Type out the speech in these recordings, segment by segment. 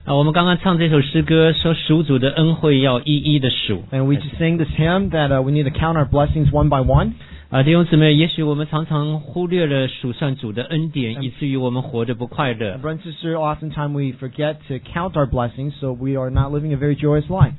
我们刚刚唱这首诗歌说属主的恩惠要一一的数。 And we just sang this hymn that we need to count our blessings one by one. 弟兄姊妹，也许我们常常忽略了数算主的恩典，以至于我们活得不快乐。 Brother and sister, oftentimes we forget to count our blessings, so we are not living a very joyous life.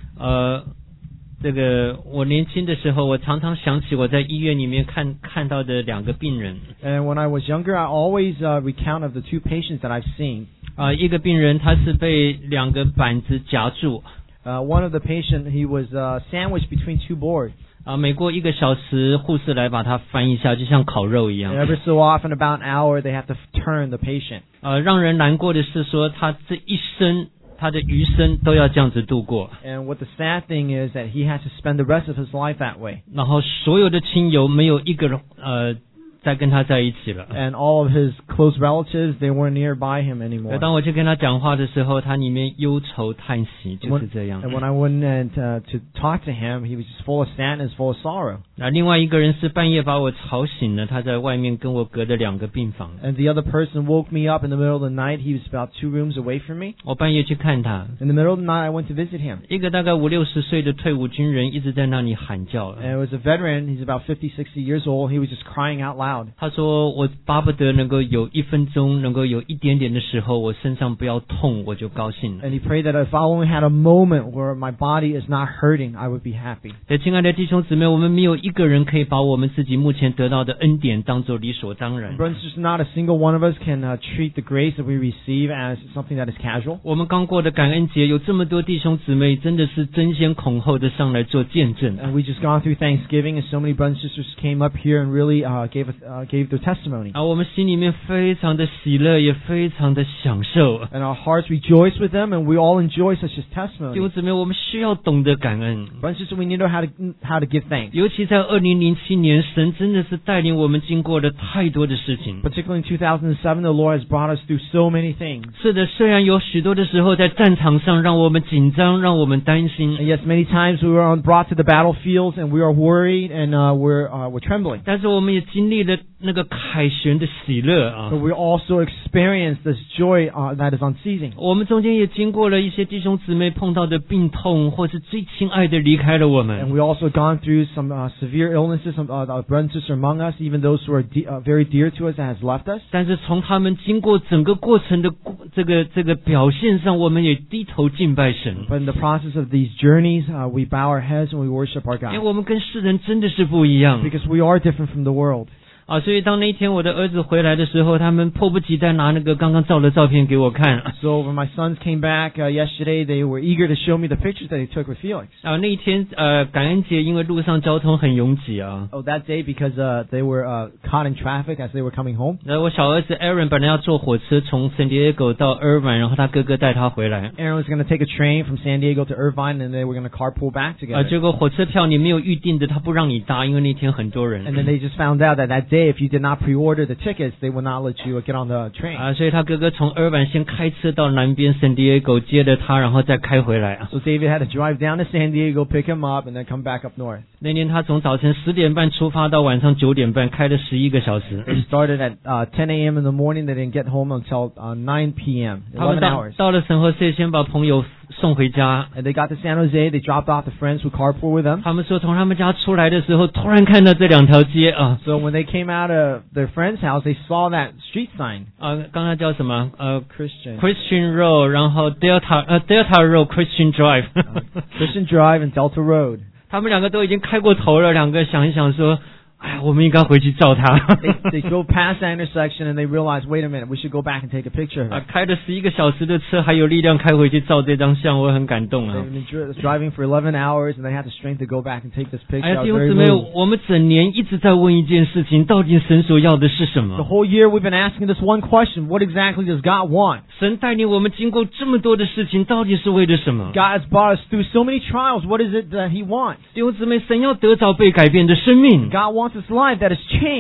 我年轻的时候，我常常想起我在医院里面看到的两个病人。 And when I was younger, I always recount of the two patients that I've seen. 一个病人他是被两个板子夹住。 One of the patients, he was sandwiched between two boards. 每过1个小时，护士来把它翻一下，就像烤肉一样。 And every so often, about an hour, they have to turn the patient. 让人难过的是说，他这一生，他的余生都要这样子度过。 And what the sad thing is that he has to spend the rest of his life that way. 然后所有的亲友没有一个人再跟他在一起了。 And all of his close relatives, they weren't nearby him anymore. 当我去跟他讲话的时候，他里面忧愁叹息，就是这样。 And when I went in to talk to him, he was just full of sadness, full of sorrow. 另外一个人是半夜把我吵醒了，他在外面跟我隔着2个病房。 And the other person woke me up in the middle of the night. He was about 2 rooms away from me. 我半夜去看他。 In the middle of the night, I went to visit him. 一个大概50-60岁的退伍军人一直在那里喊叫。 And it was a veteran. He's about 50, 60 years old. He was just crying out loud. 他说我巴不得能够有1分钟，能够有一点点的时候，我身上不要痛，我就高兴了。 And he prayed that if I only had a moment where my body is not hurting, I would be happy. 亲爱的弟兄姊妹，我们没有一个人可以把我们自己目前得到的恩典当作理所当然。 Brothers and sisters, not a single one of us can treat the grace that we receive as something that is casual. 我们刚过的感恩节，有这么多弟兄姊妹，真的是争先恐后的上来做见证。 And we just gone through Thanksgiving, and so many brothers and sisters came up here and really gave their testimony. 我们心里面非常的喜乐，也非常的享受。 And our hearts rejoice with them, and we all enjoy such a 弟 testimony. 兄姊妹，我们需要懂得感恩。 Brothers and sisters, we need to know how to give thanks. 尤其在2007年，神真的是带领我们经过了太多的事情。 Particularly in 2007, the Lord has brought us through so many things. 是的，虽然有许多的时候在战场上让我们紧张，让我们担心。 And yes, many times we were brought to the battlefields, and we are worried, and we're trembling. 但是我们也经历了那个凯旋的喜乐啊。 But we also experience this joy that is unceasing. 我们中间也经过了一些弟兄姊妹碰到的病痛，或是最亲爱的离开了我们。 And we also gone through some severe illnesses, some brothers and sisters among us, even those who are very dear to us that has left us. 但是从他们经过整个过程的这个表现上，我们也低头敬拜神。 But in the process of these journeys, we bow our heads and we worship our 因为 God. 我们跟世人真的是不一样。 Because we are different from the world. 所以当那一天我的儿子回来的时候，他们迫不及待拿那个刚刚照的照片给我看。 So when my sons came back yesterday, they were eager to show me the pictures that they took with Felix. 那一天感恩节，因为路上交通很拥挤啊。 Oh, that day because they were caught in traffic as they were coming home. 我小儿子 Aaron 本来要坐火车从 San Diego 到 Irvine， 然后他哥哥带他回来。 Aaron was going to take a train from San Diego to Irvine, and they were going to carpool back together. 结果火车票你没有预定的，他不让你搭，因为那天很多人。 And then they just found out that day, if you did not pre-order the tickets, they would not let you get on the train. 所以他哥哥从 Irvine 先开车到南边 San Diego 接了他，然后再开回来。 So David had to drive down to San Diego, pick him up, and then come back up north. 那天他从早晨10点半出发到晚上9点半，开了11个小时。 They started at 10 a.m. in the morning. They didn't get home until 9 p.m. 他们 11 hours. 到了San Jose，先把朋友送回家。 And they got to San Jose. They dropped off the friends who carpool with them. 他们说从他们家出来的时候，突然看到这2条街啊。 So when they came out of their friend's house, they saw that street sign. 刚才叫什么 Christian Road， 然后 Delta Road Christian Drive， Christian Drive and Delta Road. 他们2个都已经开过头了，2个想一想说，哎呀，我们应该回去照他。 They go past that intersection and they realize, wait a minute, we should go back and take a picture of it. 开了11个小时的车，还有力量开回去照这张相，我很感动啊。 They've been driving for 11 hours and they had the strength to go back and take this picture. 哎， I was 弟兄 very 姊妹， moved. 我们整年一直在问一件事情，到底神所要的是什 The 么？ whole year we've been asking this one question, what exactly does God want? 神带领我们经过这么多的事情，到底是为了什么？ God has brought us through so many trials. What is it that He wants? 弟兄姊妹，神要得着被改变的生命。 God wants this life that is changed.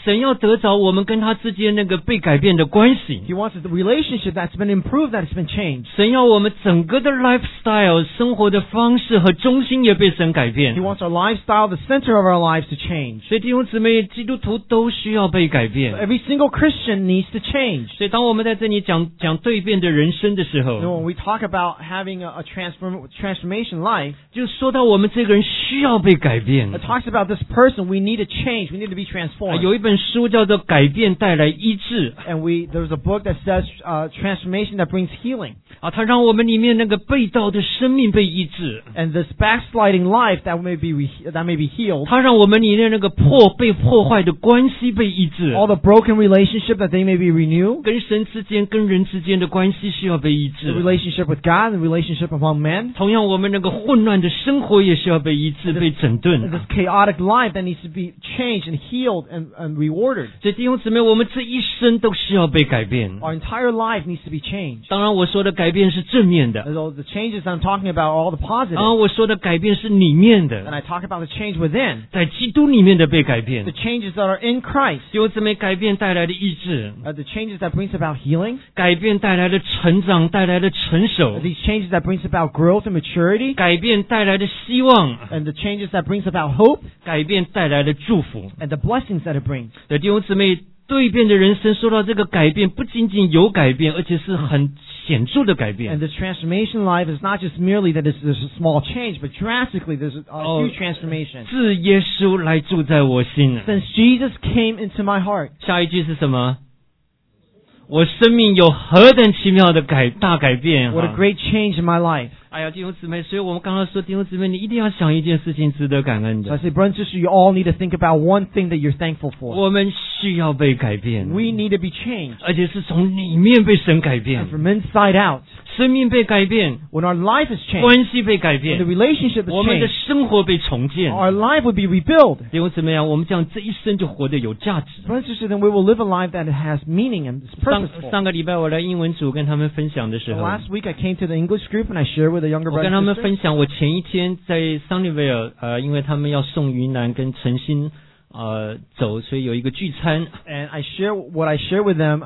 神要得着我们跟他之间那个被改变的关系。 He wants the relationship that's been improved, that's been changed. 神要我们整个的 lifestyle 生活的方式和中心也被神改 He 变。 wants our lifestyle, the center of our lives, to change. 所以弟兄姊妹，基督徒都需要被改变。 Every single Christian needs to change. 所以当我们在这里讲蜕变的人生的时 You know, 候， when we talk about having a transformation life, 就说到我们这个人需要被改变。 it talks about this person. We need to change. We need to be transformed. 有一本书叫做《改变带来医治》 And there's a book that says transformation that brings healing. 啊，它让我们里面那个被盗的生命被医治， And this backsliding life that may be healed. 它让我们里面那个被破坏的关系被医治， All the broken relationship that they may be renewed. 跟神之间、跟人之间的关系需要被医 The 治。 relationship with God, the relationship among men. 同样，我们那个混乱的生活也需要被医治、被整 And 顿。 this chaotic life that needs to be changed and healed and reordered. 所以弟兄姊妹，我们这一生都需要被改变。 Our entire life needs to be changed. 当然，我说的改变是正面的， And so the changes I'm talking about are all the 当 positive. 然我说的改变是里面 And 的， I talk about the change within. 在基督里面的被改变 The。changes that are in Christ. 弟兄姊妹，改变带来的医治， The changes that brings about healing. 改变带来的成长，带来的成熟， These changes that brings about growth and maturity. 改变带来的希望， And the changes that brings about hope. 改变带来的祝福。 And the blessings that it brings. 的弟兄姊妹，蜕变的人生说到这个改变，不仅仅有改变，而且是很显著的改 And 变。 this transformation life is not just merely that there's a small change, but drastically there's a Oh. huge transformation. 自耶稣来住在我心。 Since Jesus came into my heart. 下一句是什么？我生命有何等奇妙的大改变 What a 哈！ great change in my life. 哎呀，弟兄姊妹，所以我们刚刚说，弟兄姊妹，你一定要想一件事情值得感恩 So I 的。 say, brothers and sisters, you all need to think about one thing that you're thankful for. 我们需要被改变， We need to be changed. 而且是从里面被神改 And 变， from inside out. 生命被改变， When our life is changed, 关系被改 when the 变， relationship is 我们的 changed, 生活被重建。 our life would be rebuilt. 弟兄姊妹啊，我们这样这一生就活得有价值。 Brothers and sisters, then we will live a life that has meaning and is 上 purposeful. 上个礼拜我来英文组跟他们分享的时 So 候， last week I came to the English group and I shared with the younger 我跟 brothers 他 and 们 sisters. 分享我前一天在 Sunnyvale， 因为他们要送云南跟诚心走，所以有一个聚餐。 And I share what I shared with them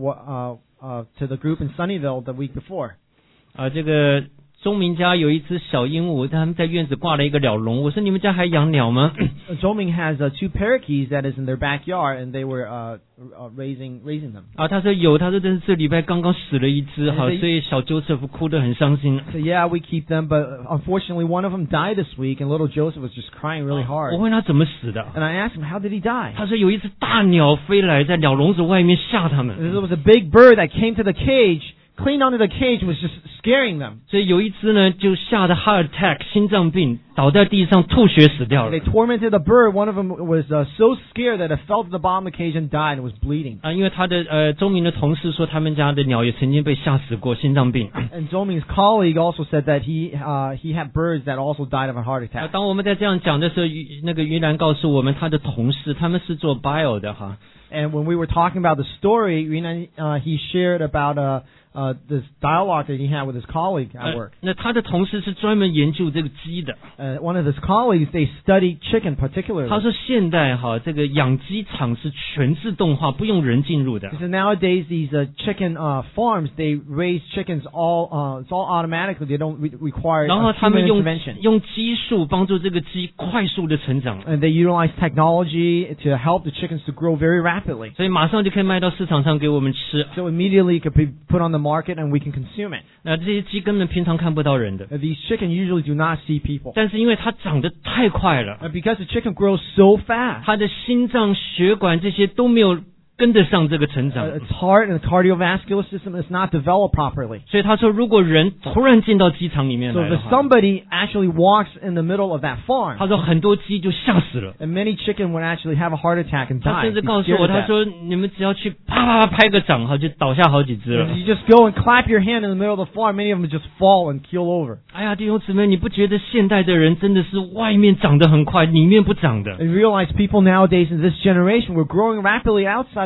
to the group in Sunnyvale the week before. 这个钟明家有一只小鹦鹉，他们在院子挂了一个鸟笼。我说你们家还养鸟吗？ Zhoming has 2 parakeets that is in their backyard, and they were raising them. 他说有，他说但是这礼拜刚刚死了一只，好， they- 所以小 Joseph 哭得很伤心。 So yeah, we keep them, but unfortunately one of them died this week, and little Joseph was just crying really 我 hard. 问他怎么死的， And I asked him, how did he die? 他说有一只大鸟飞来，在鸟笼子外面吓他们， There was a big bird that came to the cage, cleaned onto the cage, and was just scaring them. 所以有一只呢就吓得 heart attack 心脏病，倒在地上吐血死掉 And 了 they。tormented the bird. One of them was so scared that it fell to the bottom of the cage and died and was bleeding. 因为他的钟明的同事说，他们家的鸟也曾经被吓死过，心脏病。 And Zhoming's colleague also said that he had birds that also died of a heart attack. 当我们在这样讲的时候，那个云南告诉我们，他的同事他们是做 bio 的哈， And when we were talking about the story, Yunan, he shared about this dialogue that he had with his colleague at work. 那他的同事是专门研究这个鸡的。 One of his colleagues, they studied chicken particularly. 他说现代哈这个养鸡场是全自动化，不用人进入的。 So nowadays, these chicken farms, they raise chickens it's all automatically. They don't require 然后他们 human intervention. 用激素帮助这个鸡快速的成长， And they utilize technology to help the chickens to grow very rapidly. 所以马上就可以卖到市场上给我们吃。 So immediately it could be put on the market and we can consume it. 那这些鸡根本平常看不到人的， These chickens usually do not see people. 但是因为它长得太快了， And because the chicken grows so fast, 它的心脏、血管这些都没有跟得上这个成长。 its heart and the cardiovascular system is not developed properly. 所以他说，如果人突然进到鸡场里面 So 来 if 的话， somebody actually walks in the middle of that farm, 他说很多鸡就吓死了。 and many chicken would actually have a heart attack and 他 die. 甚至 be 告诉 scared 我， of 他 that. 说你们只要去啪啪啪拍个掌，哈，就倒下好几只了 And。you just go and clap your hand in the middle of the farm, many of them just fall and keel over. 哎呀，弟兄姊妹，你不觉得现代的人真的是外面长得很快，里面不长的？ And realize people nowadays in this generation, we're growing rapidly outside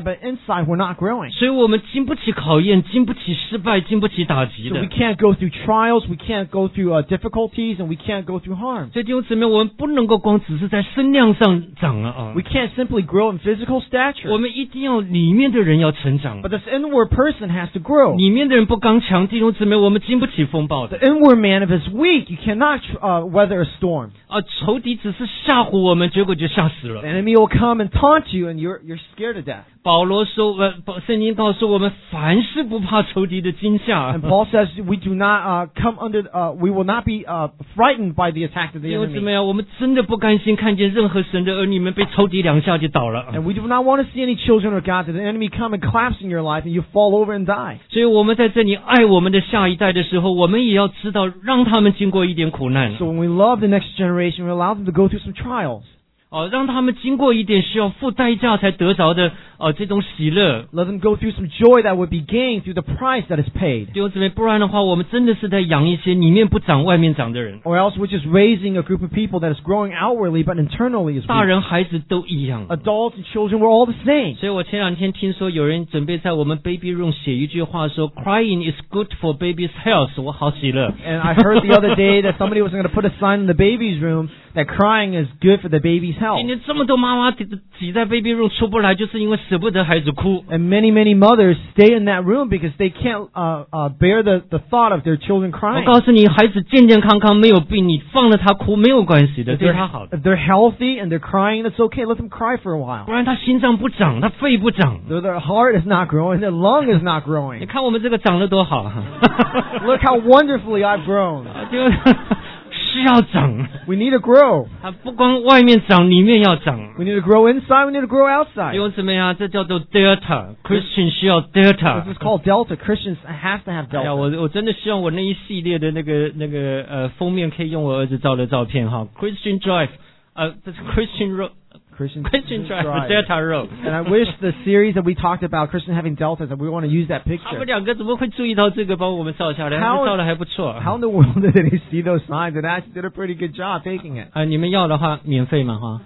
outside, but inside we're not growing. 所以我们经不起考验，经不起失败，经不起打击 So 的 we。can't go through trials, we can't go through difficulties, and we can't go through harm. 所以弟兄姊妹，我们不能够光只是在身量上长啊 We can't simply grow in physical 我 stature, 们一定要里面的人要成长 but。this inward person has to grow. 里面的人不刚强，弟兄姊妹，我们经不起风暴 The 的 inward man, if it's weak, you cannot weather a storm. 啊！仇敌只是吓唬我们，结果就吓死 The 了。 enemy will come and taunt you, and you're scared to death. 保罗说，圣经告诉我们，凡事不怕仇敌的惊吓 And。Paul says we do not come under, we will not be frightened by the attack of the 弟兄姊 enemy. 妹啊，我们真的不甘心看见任何神的儿女们被仇敌两下就倒了。 And we do not want to see any children of God that the enemy come and collapse in your life and you fall over and die. 所以我们在这里爱我们的下一代的时候，我们也要知道，让他们经过一点苦难， So when we love the next generation, we allow them to go through some trials. 让他们经过一点需要付代价才得着的这种喜乐。 Let them go through some joy that would be gained through the price that is paid. 弟兄姊妹，不然的话，我们真的是在养一些里面不长、外面长的人。 Or else we're just raising a group of people that is growing outwardly but internally is 大 weak. 人孩子都一样。 Adults and children, we're all the same. 所以我前两天听说有人准备在我们 baby room 写一句话说 ，Crying is good for baby's health。我好喜乐。 And I heard the other day that somebody was going to put a sign in the baby's room that crying is good for the baby's health. 今天这么多妈妈挤在 baby room 出不来，就是因为舍不得孩子哭。 And many mothers stay in that room because they can't bear the thought of their children 我 crying. 告诉你，孩子健健康康没有病，你放了他哭没有关系的， If 对他好的。 they're healthy and they're crying, that's okay. Let them cry for a 不 while. 然他心脏不长，他肺不长。 Their heart is not growing, their lung is not 你 growing. 看我们这个长得多好啊！ Look how wonderfully I've grown. 需要长， We need to grow. 不光外面长，里面要长。 We need to grow inside, we need to grow 弟 outside. 兄姊妹啊，这叫做 Delta，Christian 需要 This Delta。 is called Delta. Christians have to have 哎呀， Delta. 我真的希望我那一系列的那个封面可以用我儿子照的照片哈，Christian Drive，这是 Christian Christian Drive Delta Road。 And I wish the series that we talked about, Christian having deltas, that we want to use that 他们 picture. 两个怎么会注意到这个，帮我们照下来？他们照的还不错。 How in the world did they see those signs? And actually did a pretty good job taking it. 你们要的话免费嘛哈。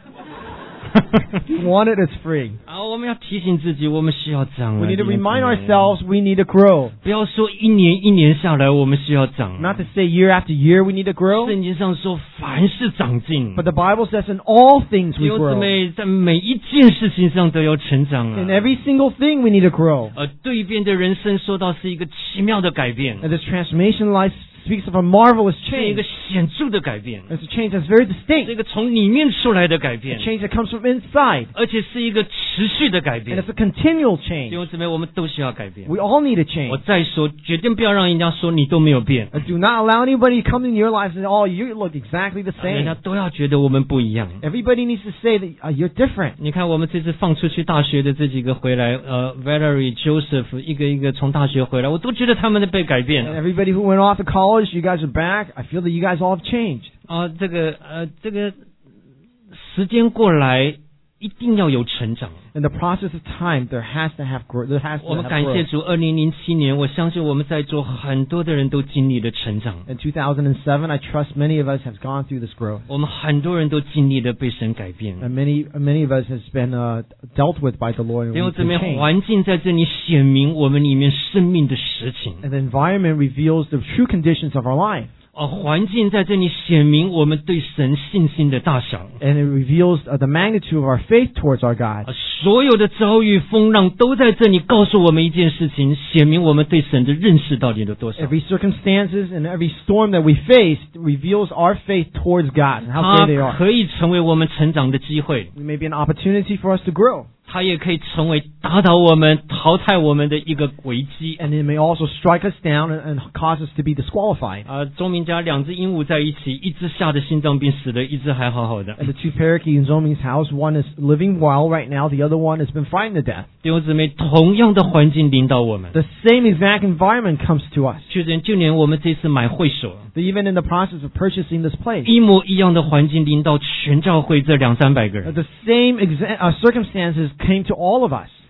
If you want it, it's free. 我们要提醒自己，我们需要长。 We need to remind ourselves we need to grow. 不要说一年一年下来我们需要长。 Not to say year after year we need to grow. 圣经上说凡事长进。 But the Bible says in all things 弟 we 兄姊 grow. 妹，在每一件事情上都要成长 In 啊。 every single thing we need to grow. 对变的人生说到是一个奇妙的改变， And this transformation life speaks of a marvelous 是一个 change. 显著的改变， It's a change that's very 是 distinct. 一个从里面出来的改 A 变， change that comes from inside. 而且是一个持续的改 And 变。 it's a continual 弟 change. 兄姊妹，我们都需要改变。 We all need a 我 change. 再说，绝对不要让人家说你都没有变， Do not allow anybody to come into your life and say, oh, you look exactly the 人家 same. 都要觉得我们不一样。 Everybody needs to say that you're different. 你看，我们这次放出去大学的这几个回来，Valerie、Joseph 一个一个从大学回来，我都觉得他们的被改 And 变。 everybody who went off to college, you guys are back. I feel that you guys all have changed. 这个时间过来，一定要有成长。 In the process of time, there has to have growth. There has 我 to 们 have 感谢 growth. 主，2007年，我相信我们在座很多的人都经历了成长， In 2007, I trust many of us have gone through this growth. 我们很多人都经历了被神改变。 And many of us has been dealt with by the Lord. And 弟兄 we've 姊 been 妹， changed. 环境在这里显明我们里面生命的实情。 And the environment reveals the true conditions of our life. 环境在这里显明我们对神信心的大小。 And it reveals the magnitude of our faith towards our God. 所有的遭遇风浪都在这里告诉我们一件事情，显明我们对神的认识到底有多少。 Every circumstances and every storm that we face reveals our faith towards God and how 它 great they are. 可以成为我们成长的机会， It may be an opportunity for us to grow. 它也可以成为打倒我们、淘汰我们的一个危机。 And it may also strike us down and cause us to be disqualified. 钟明家两只鹦鹉在一起，一只吓得心脏病死了，一只还好好的。 And the two parakeets in Zoming's house, one is living well right now, the other one has been frightened to death. 弟兄姊妹，同样的环境领导我们。 The same exact environment comes to us. 就连我们这次买会所， Even in the process of purchasing this place, 一模一样的环境领导全教会这200-300个人。 the same circumstances came to all of us.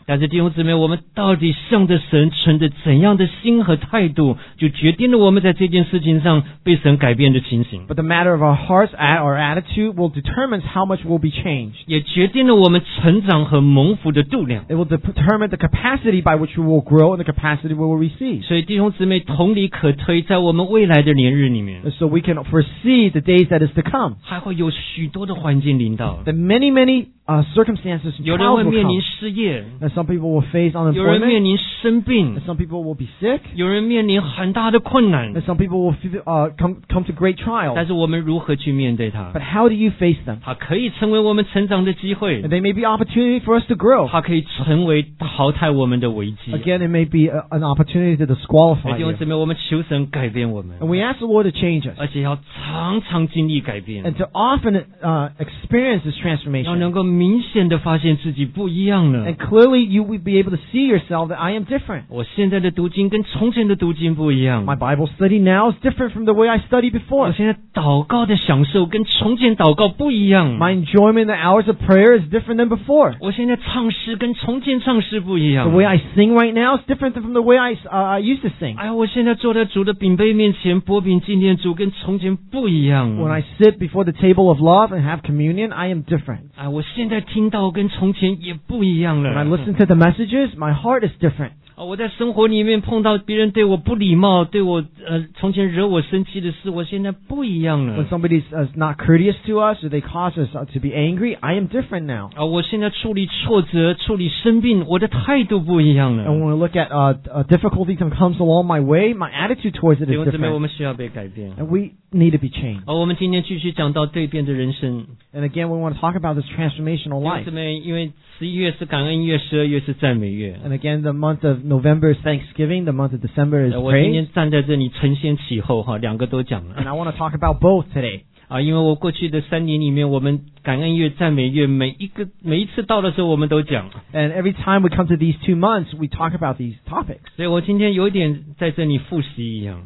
但是弟兄姊妹，我们到底向着神存着怎样的心和态度，就决定了我们在这件事情上被神改变的情形， But the matter of our hearts, our attitude, will determine how much will be changed. 也决定了我们成长和蒙福的度量。 It will determine the capacity by which we will grow and the capacity we will receive. 所以弟兄姊妹，同理可推，在我们未来的年日里面， And so we can foresee the days that is to come. 还会有许多的环境临到， That many circumstances and 有人 trials 会 will 面临 come. 失业， And some people will face 有人面 unemployment. 临生病， And some people will be sick. 有人面临很大的困难。 And some people will come to great trials. 但是我们如何去面对它？ But how do you face them? 它可以成为我们成长的机会， And they may be opportunity for us to grow. 它可以成为淘汰我们的危机。 Again, it may be an opportunity to disqualify 弟兄 you. 姊妹，我们求神改变我们， And we ask the Lord to change us. 而且要常常经历改变， And to often experience this 要 transformation. 能够明显的发现自己不一样了 And。clearly you will be able to see yourself that I am different. 我现在的读经跟从前的读经不一样， My Bible study now is different from the way I studied 我 before. 现在祷告的享受跟从前祷告不一样， My enjoyment in the hours of prayer is different than before. 我现在唱诗跟从前唱诗不一样 The。way I sing right now is different from the way I used to sing. 哎呀，我现在坐在主的饼杯面前擘饼纪念主，跟从前不一样。 When I sit before the table of love and have communion, I am different. 哎，我现在听到跟从前也不一样 When I 了。 listen to the messages, my heart is different. 我在生活里面碰到别人对我不礼貌，对我从前惹我生气的事，我现在不一样 When 了。 somebody is not courteous to us or they cause us to be angry, I am different now. 我现在处理挫折、处理生病，我的态度不一样 And 了。 when we look at difficulties that comes along my way, my attitude towards it 弟 is 兄姊妹，我 different. 们需要被改变。 And we need to be changed. 我们今天继续讲到对变的人生。 And again, we want to talk about this transformational 弟兄 life. 姊妹，因为11月是感恩月，12月是赞美月。 And again, the month of November is Thanksgiving. The month of December is 我今 praise. 天站在这里承先启后哈，两个都讲 And 了 I want to talk about both today. 因为我过去的3年里面，我们感恩月、赞美月每一次到的时候，我们都讲。 And every time we come to these 2 months, we talk about these topics. 所以我今天有点在这里复习一样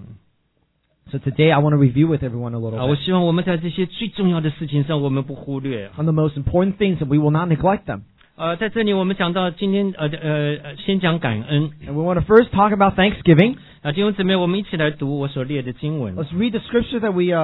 So today I want to review with everyone a little 我 bit 希望我们在这些最重要的事情上，我们不忽略。 on the most important things and we will not neglect them. 在这里我们讲到今天先讲感恩 And we want to first talk about Thanksgiving. 弟兄姊妹，我们一起来读我所列的经文。 Let's read the scripture that we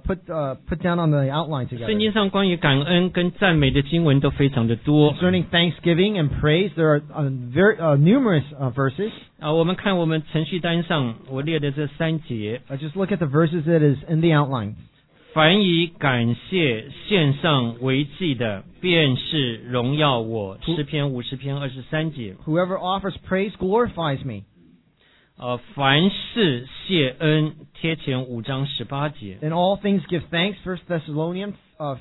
put down on the outline 圣 together. 经上关于感恩跟赞美的经文都非常的多 Concerning Thanksgiving and praise, there are very numerous verses. 我们看我们程序单上我列的这3节， Just look at the verses that is in the outline. 凡以感谢献上为祭的，便是荣耀我。诗篇50篇23节。 Whoever offers praise glorifies me. 凡事谢恩，贴前5章18节。 In all things give thanks. 1 Thessalonians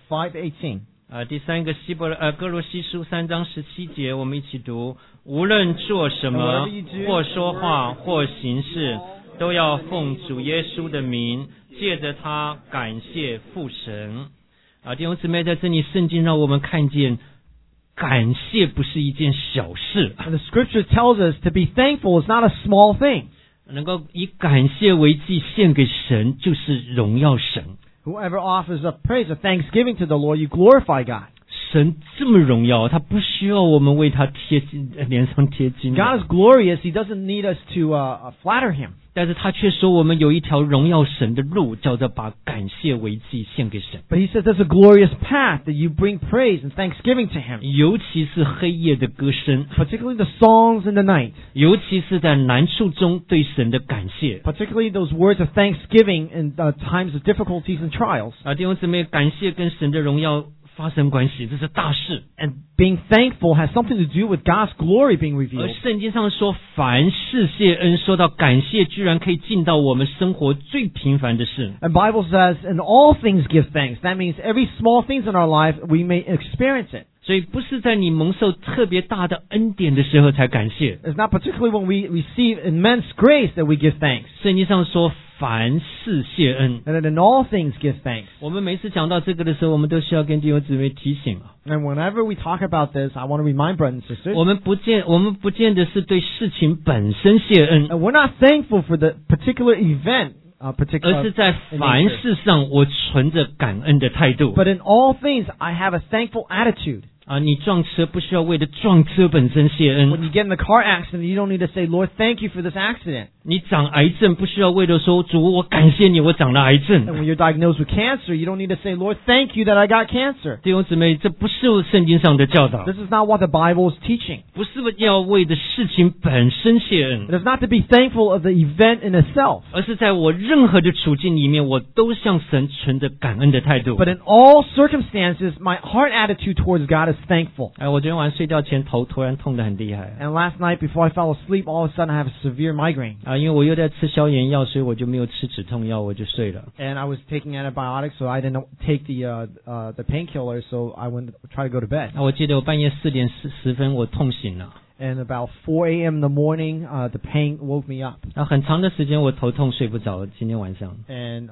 5:18. 第三个哥罗西书3章17节，我们一起读：无论做什么，或说话，或行事，都要奉主耶稣的名，借着他感谢父神。弟兄姊妹，在这里圣经让我们看见，感谢不是一件小事。 And the scripture tells us to be thankful is not a small thing. 能够以感谢为祭献给神，就是荣耀神。 Whoever offers up praise or thanksgiving to the Lord, you glorify God. 神这么荣耀，他不需要我们为他脸上贴金。 God is glorious. He doesn't need us to flatter Him. 但是他却说我们有一条荣耀神的路，叫做把感谢为祭献给神。 But He says there's a glorious path that you bring praise and thanksgiving to Him. 尤其是黑夜的歌声， Particularly the songs in the night. 尤其是在难处中对神的感谢。 Particularly those words of thanksgiving in times of difficulties and trials. 弟兄姊妹，感谢跟神的荣耀发生关系，这是大事。 And being thankful has something to do with God's glory being 而 revealed. 圣经上说，凡事谢恩，说到感谢，居然可以进到我们生活最平凡的事。 And Bible says, in all things give thanks. That means every small things in our life, we may experience it. 所以不是在你蒙受特别大的恩典的时候才感谢。 It's not particularly when we receive immense grace that we give thanks. 圣经上说，凡事谢恩。 And that in all things give thanks. 我们每次讲到这个的时候，我们都需要跟弟兄姊妹提醒 And whenever we talk about this, I want to remind brothers and sisters, 我们不见得是对事情本身谢恩， and we're not thankful for the particular event, 而是在凡事上我存着感恩的态度。 but in all things, I have a thankful attitude. 你撞车不需要为了撞车本身谢恩。 When you get in a car accident, you don't need to say, Lord, thank you for this accident. 你长癌症不需要为了说主我感谢你我长了癌症。 And when you're diagnosed with cancer, you don't need to say, Lord, thank you that I got cancer. 弟兄姊妹，这不是圣经上的教导， This is not what the Bible is teaching. 不是要为的事情本身谢恩， It is not to be thankful of the event in itself, 而是在我任何的处境里面，我都向神存着感恩的态度。 but in all circumstances, my heart attitude towards God is thankful. 我昨天晚上睡觉前头突然痛得很厉害 And last night, before I fell asleep, all of a sudden I have a severe migraine. 因为我又在吃消炎药，所以我就没有吃止痛药，我就睡了。 And I was taking antibiotics, so I didn't take the painkiller, so I went to try to go to bed. 我记得我半夜4点10分我痛醒了， And about 4 a.m. in the morning, the pain woke me up. 很长的时间我头痛睡不着。今天晚上， And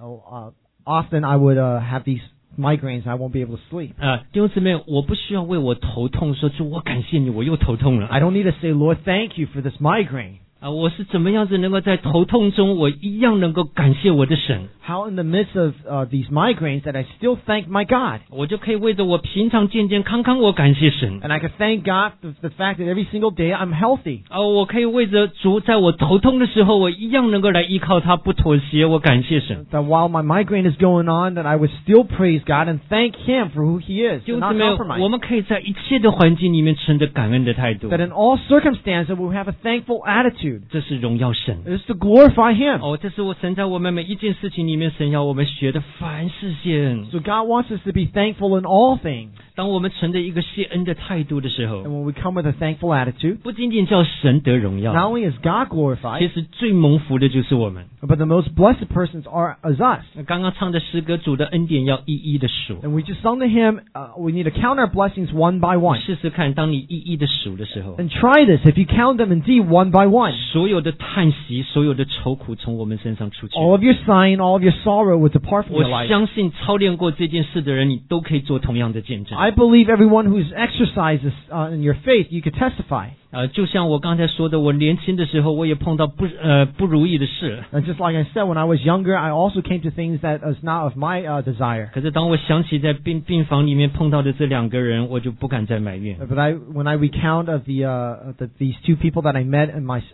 often I would have these migraines. I won't be able to sleep. 弟兄姊妹，我不需要为我头痛说主我感谢你，我又头痛了。 I don't need to say, Lord, thank you for this migraine. 我是怎么样子能够在头痛中，我一样能够感谢我的神？ How in the midst of these migraines that I still thank my God. 我就可以为着我平常健健康康，我感谢神。 And I can thank God for the fact that every single day I'm healthy. 我可以为着主，在我头痛的时候，我一样能够来依靠他，不妥协，我感谢神。 That while my migraine is going on, that I would still praise God and thank Him for who He is. 弟兄 And 姊 not 妹， compromise. 我们可以在一切的环境里面存着感恩的态度， That in all circumstances we have a thankful attitude. 这是荣耀神。 It is to glorify Him. 这是我神在我们每一件事情里面，神要我们学的凡事谢恩。 So God wants us to be thankful in all things. 当我们存着一个谢恩的态度的时候， And when we come with a thankful attitude, 不仅仅叫神得荣耀， not only is God 其 glorified, 实最蒙福的就是我们。 but the most blessed persons is us. 刚刚唱的诗歌，主的恩典要一一的数。 And we just sung the hymn, we need to count our blessings one by one. 试试看，当你一一的数的时候， And try this. If you count them indeed one by one, 所有的叹息，所有的愁苦从我们身上出去。 all of your sighing, all of your sorrow would depart from 我 your life. 相信操练过这件事的人，你都可以做同样的见证。 I believe everyone who's exercised this, in your faith, you could testify. 就像我刚才说的，我年轻的时候，我也碰到不如意的事。 And just like I said, when I was younger, I also came to things that is not of my desire. 可是当我想起在病房里面碰到的这2个人，我就不敢再埋怨。 But when I recount of these two people that I met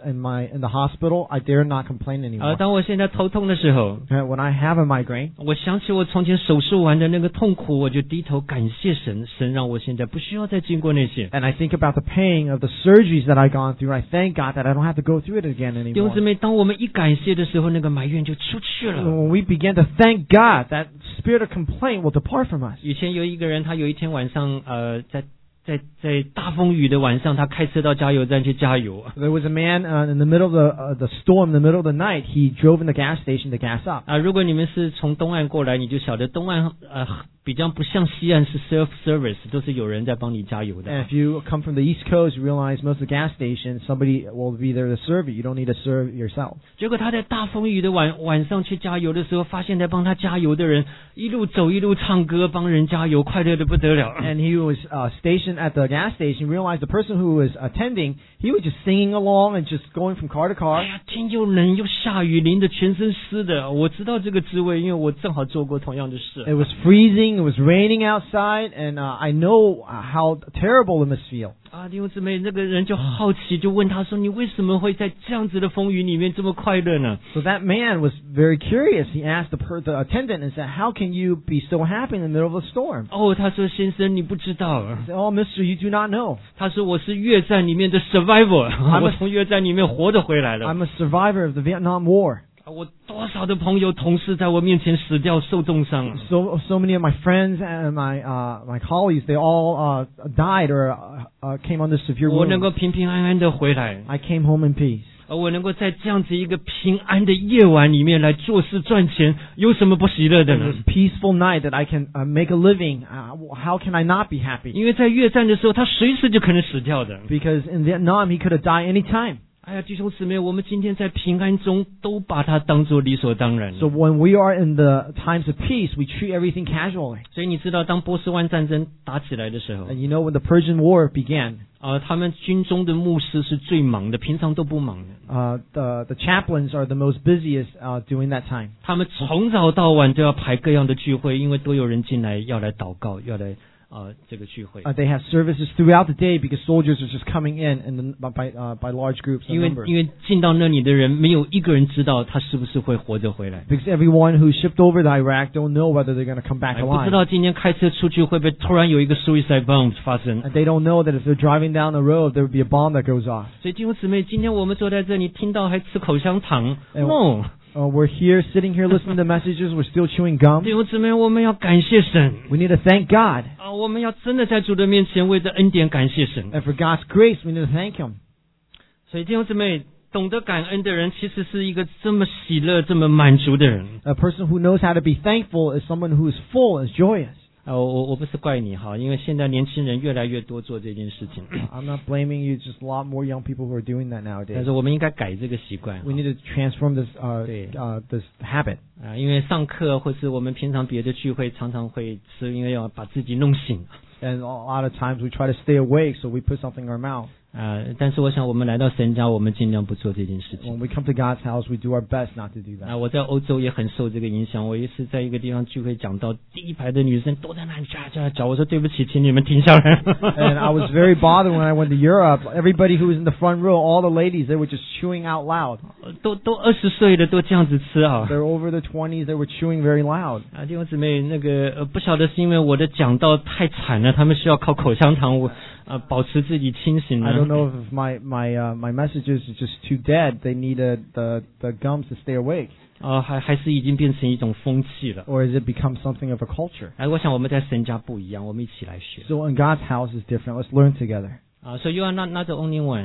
in the hospital, I dare not complain anymore. 当我现在头痛的时候， When I have a migraine, 我想起我从前手术完的那个痛苦，我就低头感谢神，神让我现在不需要再经过那些。 and I think about the pain of the surgeries that I've gone through, I thank God that I don't have to go through it again 弟兄 anymore. 姊妹，当我们一感谢的时候，那个埋怨就出去了。 When we begin to thank God, that spirit of complaint will depart from us. 以前有一个人，他有一天晚上，在大风雨的晚上，他开车到加油站去加油。 There was a man in the middle of the storm, in the middle of the night. He drove in the gas station to gas up. 如果你们是从东岸过来，你就晓得东岸比较不像西岸是 self service， 都是有人在帮你加油的。 And if you come from the East Coast, you realize most of the gas stations, somebody will be there to serve you. You don't need to serve yourself. 结果他在大风雨的晚上去加油的时候，发现在帮他加油的人一路走一路唱歌，帮人加油，快乐的不得了。 And he was stationed at the gas station. Realized the person who was attending, he was just singing along and just going from car to car. 天又冷又下雨，淋得全身湿的。我知道这个滋味，因为我正好做过同样的事。 It was freezing. It was raining outside, and I know how terrible it must feel. 弟兄姊妹，那个人就好奇，就问他说：“你为什么会在这样子的风雨里面这么快乐呢？” So that man was very curious. He asked the attendant and said, "How can you be so happy in the middle of a storm?" 他说：“先生，你不知道。” He said, "Oh, Mister, you do not know. 他说：“我是越战里面的 survivor， 我从越战里面活着回来了。 I'm a survivor of the Vietnam War. 我多少的朋友同事在我面前死掉受重伤。 So many of my friends and my colleagues, they all died or came under severe 我能 wounds. 够平平安安的回来， I came home in peace. 我能够在这样子一个平安的夜晚里面来做事赚钱，有什么不喜乐的 In 呢 this？ peaceful night that I can make a living, how can I not be happy? 因为在越战的时候，他随时就可能死掉的。 Because in Vietnam, he could have died any time. 弟兄姊妹，我们今天在平安中都把它当作理所当然。 So when we are in the times of peace, we treat everything casually. 所以你知道，当波斯湾战争打起来的时候， And you know when the Persian War began, 他们军中的牧师是最忙的，平常都不忙的。 the chaplains are the most busiest during that time. 他们从早到晚都要排各样的聚会，因为都有人进来要来祷告，要来这个聚会。 They have services throughout the day because soldiers are just coming in by large groups. 因为进到那里的人没有一个人知道他是不是会活着回来。 Because everyone who shipped over to Iraq don't know whether they're going to come back 不 alive. 知道今天开车出去会不会突然有一个 suicide bomb 发生。 And they don't know that if they're driving down the road, there would be a bomb that goes off. 所以弟兄姊妹，今天我们坐在这里，听到还吃口香糖 ，No. We're here, sitting here, listening to messages. We're still chewing gum. 弟兄姊妹，我们要感谢神。 We need to thank God. 我们要真的在主的面前为着恩典感谢神。 And for God's grace, we need to thank Him. 所以弟兄姊妹，懂得感恩的人，其实是一个这么喜乐、这么满足的人。 A person who knows how to be thankful is someone who is full, is joyous. 我不是怪你哈，因为现在年轻人越来越多做这件事情。 I'm not blaming you. Just a lot more young people who are doing that 但 nowadays. 是我们应该改这个习惯。 We need to transform this this habit. 因为上课或是我们平常别的聚会常常会吃，因为要把自己弄醒。 And a lot of times we try to stay awake, so we put something in our mouth. 但是我想我们来到神家，我们尽量不做这件事情。 When we come to God's house, we do our best not to do that. 我在欧洲也很受这个影响。我一次在一个地方聚会，讲到第一排的女生都在那里叫，我说对不起，请你们停下来。 And I was very bothered when I went to Europe. Everybody who was in the front row, all the ladies, they were just chewing out loud. 都20岁了，都这样子吃啊。 They're over the 20s. They were chewing very loud. 弟兄姊妹，不晓得是因为我的讲道太惨了，他们需要靠口香糖保持自己清醒呢。 I don't know if my messages are just too dead. They need the gums to stay awake. 还是已经变成一种风气了。 Or has it become something of a culture? 我想我们在神家不一样，我们一起来学。 So in God's house is different. Let's learn together. So you are not the only one.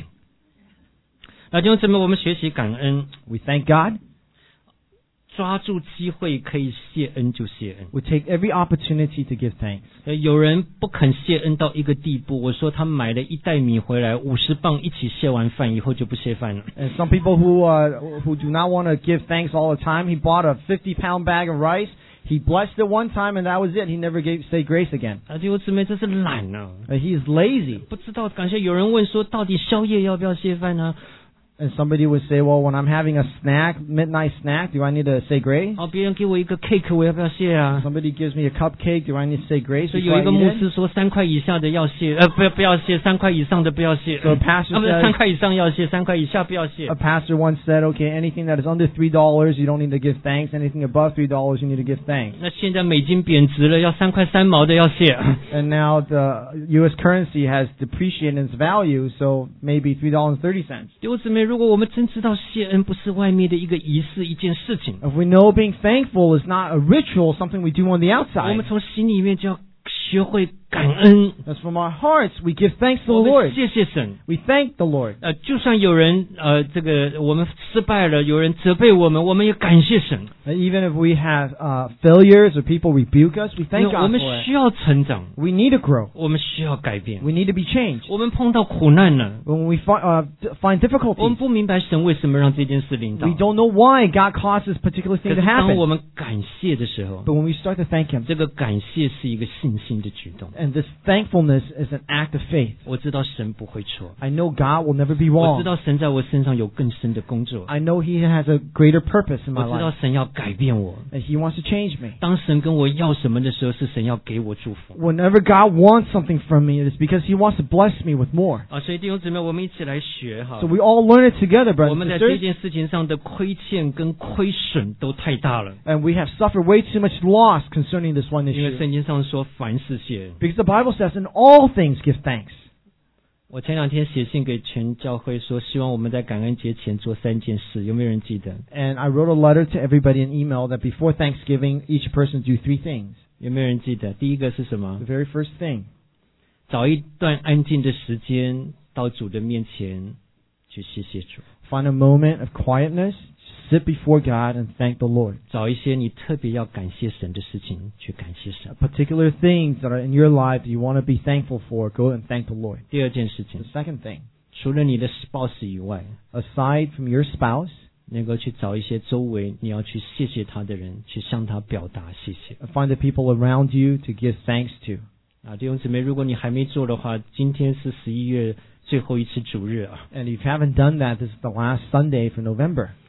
弟兄姊妹，我们学习感恩。 We thank God. 抓住机会可以谢恩就谢恩。 We take every opportunity to give thanks. 有人不肯谢恩到一个地步，我说他买了1袋米回来，50磅一起谢完饭以后就不谢饭了。 And some people who do not want to give thanks all the time, he bought a 50-pound bag of rice. He blessed it one time and that was it. He never say grace again. 弟兄姊妹，这是懒啊。 He is lazy. 不知道感谢有人问说，到底宵夜要不要谢饭呢 ？And somebody would say, well, when I'm having a midnight snack, do I need to say grace? 别人给我一个 cake， 我要不要谢啊？ Somebody gives me a cupcake, do I need to say grace? 所以有一个牧师说，3块以下的要谢，不要谢，3块以上的不要谢。 So a pastor said, 3块以上要谢，3块以下不要谢。 A pastor once said, okay, anything that is under $3, you don't need to give thanks. Anything above $3, you need to give thanks. 那现在美金贬值了，要3块3毛的要谢。 And now the U.S. currency has depreciated its value, so maybe $3.30. 弟兄姊妹，如果我们真知道谢恩不是外面的一个仪式一件事情， If we know being thankful is not a ritual, something we do on the outside. 我们从心里面就要学会感恩。 That's from our hearts. We give thanks to the Lord. 谢谢神。 We thank the Lord. 就算有人我们失败了，有人责备我们，我们也感谢神。 Even if we have failures or people rebuke us, we thank God 我们 for it. 需要成长， We need to grow. 我们需要改变。 We need to be changed. 我们碰到苦难了， When we find 我们 difficulties, 不明白神为什么让这件事临到。 we don't know why God caused this particular 可 thing 是 to 当 happen. 我们感谢的时候， But when we start to thank Him, 这个感谢是一个信心的举动。 and this thankfulness is an act of faith. 我知道神不会错， I know God will never be 我知 wrong. 道神在我身上有更深的工作， I know He has a greater purpose in 我 my 知道 life. 神要改变我。 And He wants to change me. 当神跟我要什么的时候，是神要给我祝福。 Whenever God wants something from me, it is because He wants to bless me with more. 所以弟兄姊妹，我们一起来学哈 So。we all learn it together, 我 brothers 们 and 在这 sisters. 件事情上的亏欠跟亏损都太大了， And we have suffered way too much loss concerning this one 因为 issue. 圣经上说凡事谢恩。 Because the Bible says, in all things give thanks. 我前2天写信给全教会说，希望我们在感恩节前做3件事，有没有人记得？ And I wrote a letter to everybody in email that before Thanksgiving, each person do 3 things. 有没有人记得？第一个是什么？ The very first thing, 找一段安静的时间到主的面前去谢谢主， find a moment of quietness, sit before God and thank the Lord. 找一些你特别要感谢神的事情去感谢神。 Particular things that are in your life that you want to be thankful for, go and thank the Lord. 第2件事情 The，second thing, 除了你的 spouse 以外， aside from your spouse, 能够去找一些周围你要去谢谢他的人，去向他表达谢谢。 find the people around you to give thanks to. 弟兄姊妹，如果你还没做的话，今天是11月最后一次主日啊。 And if you haven't done that, this is the last Sunday for November.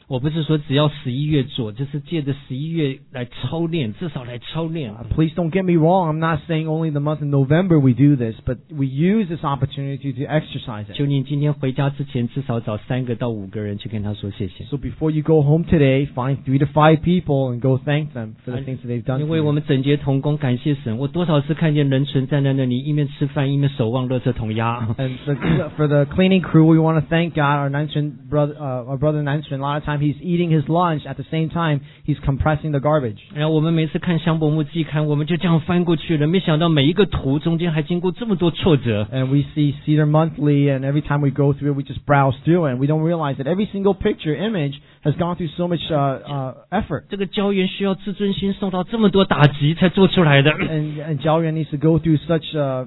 我不是说只要11月做，就是借着11月来操练，至少来操练。 Please don't get me wrong. I'm not saying only the month of November we do this, but we use this opportunity to exercise it. 求你今天回家之前，至少找3个到5个人去跟他说谢谢。 So before you go home today, find 3 to 5 people and go thank them for the things that they've done. 因为我们整洁同工，感谢神。我多少次看见人存站在那里，一面吃饭，一面守望垃圾桶压。 And for the cleaning crew, we want to thank God. Our brother Nanchun, a lot of time he's eating his lunch at the same time he's compressing the garbage. 然后我们每次看香柏木季刊，我们就这样翻过去了，没想到每一个图中间还经过这么多挫折。 And we see Cedar Monthly, and every time we go through it, we just browse through it, and we don't realize that every single picture, image has gone through so much effort. 这个教员需要自尊心受到这么多打击才做出来的。 And 教员 needs to go through such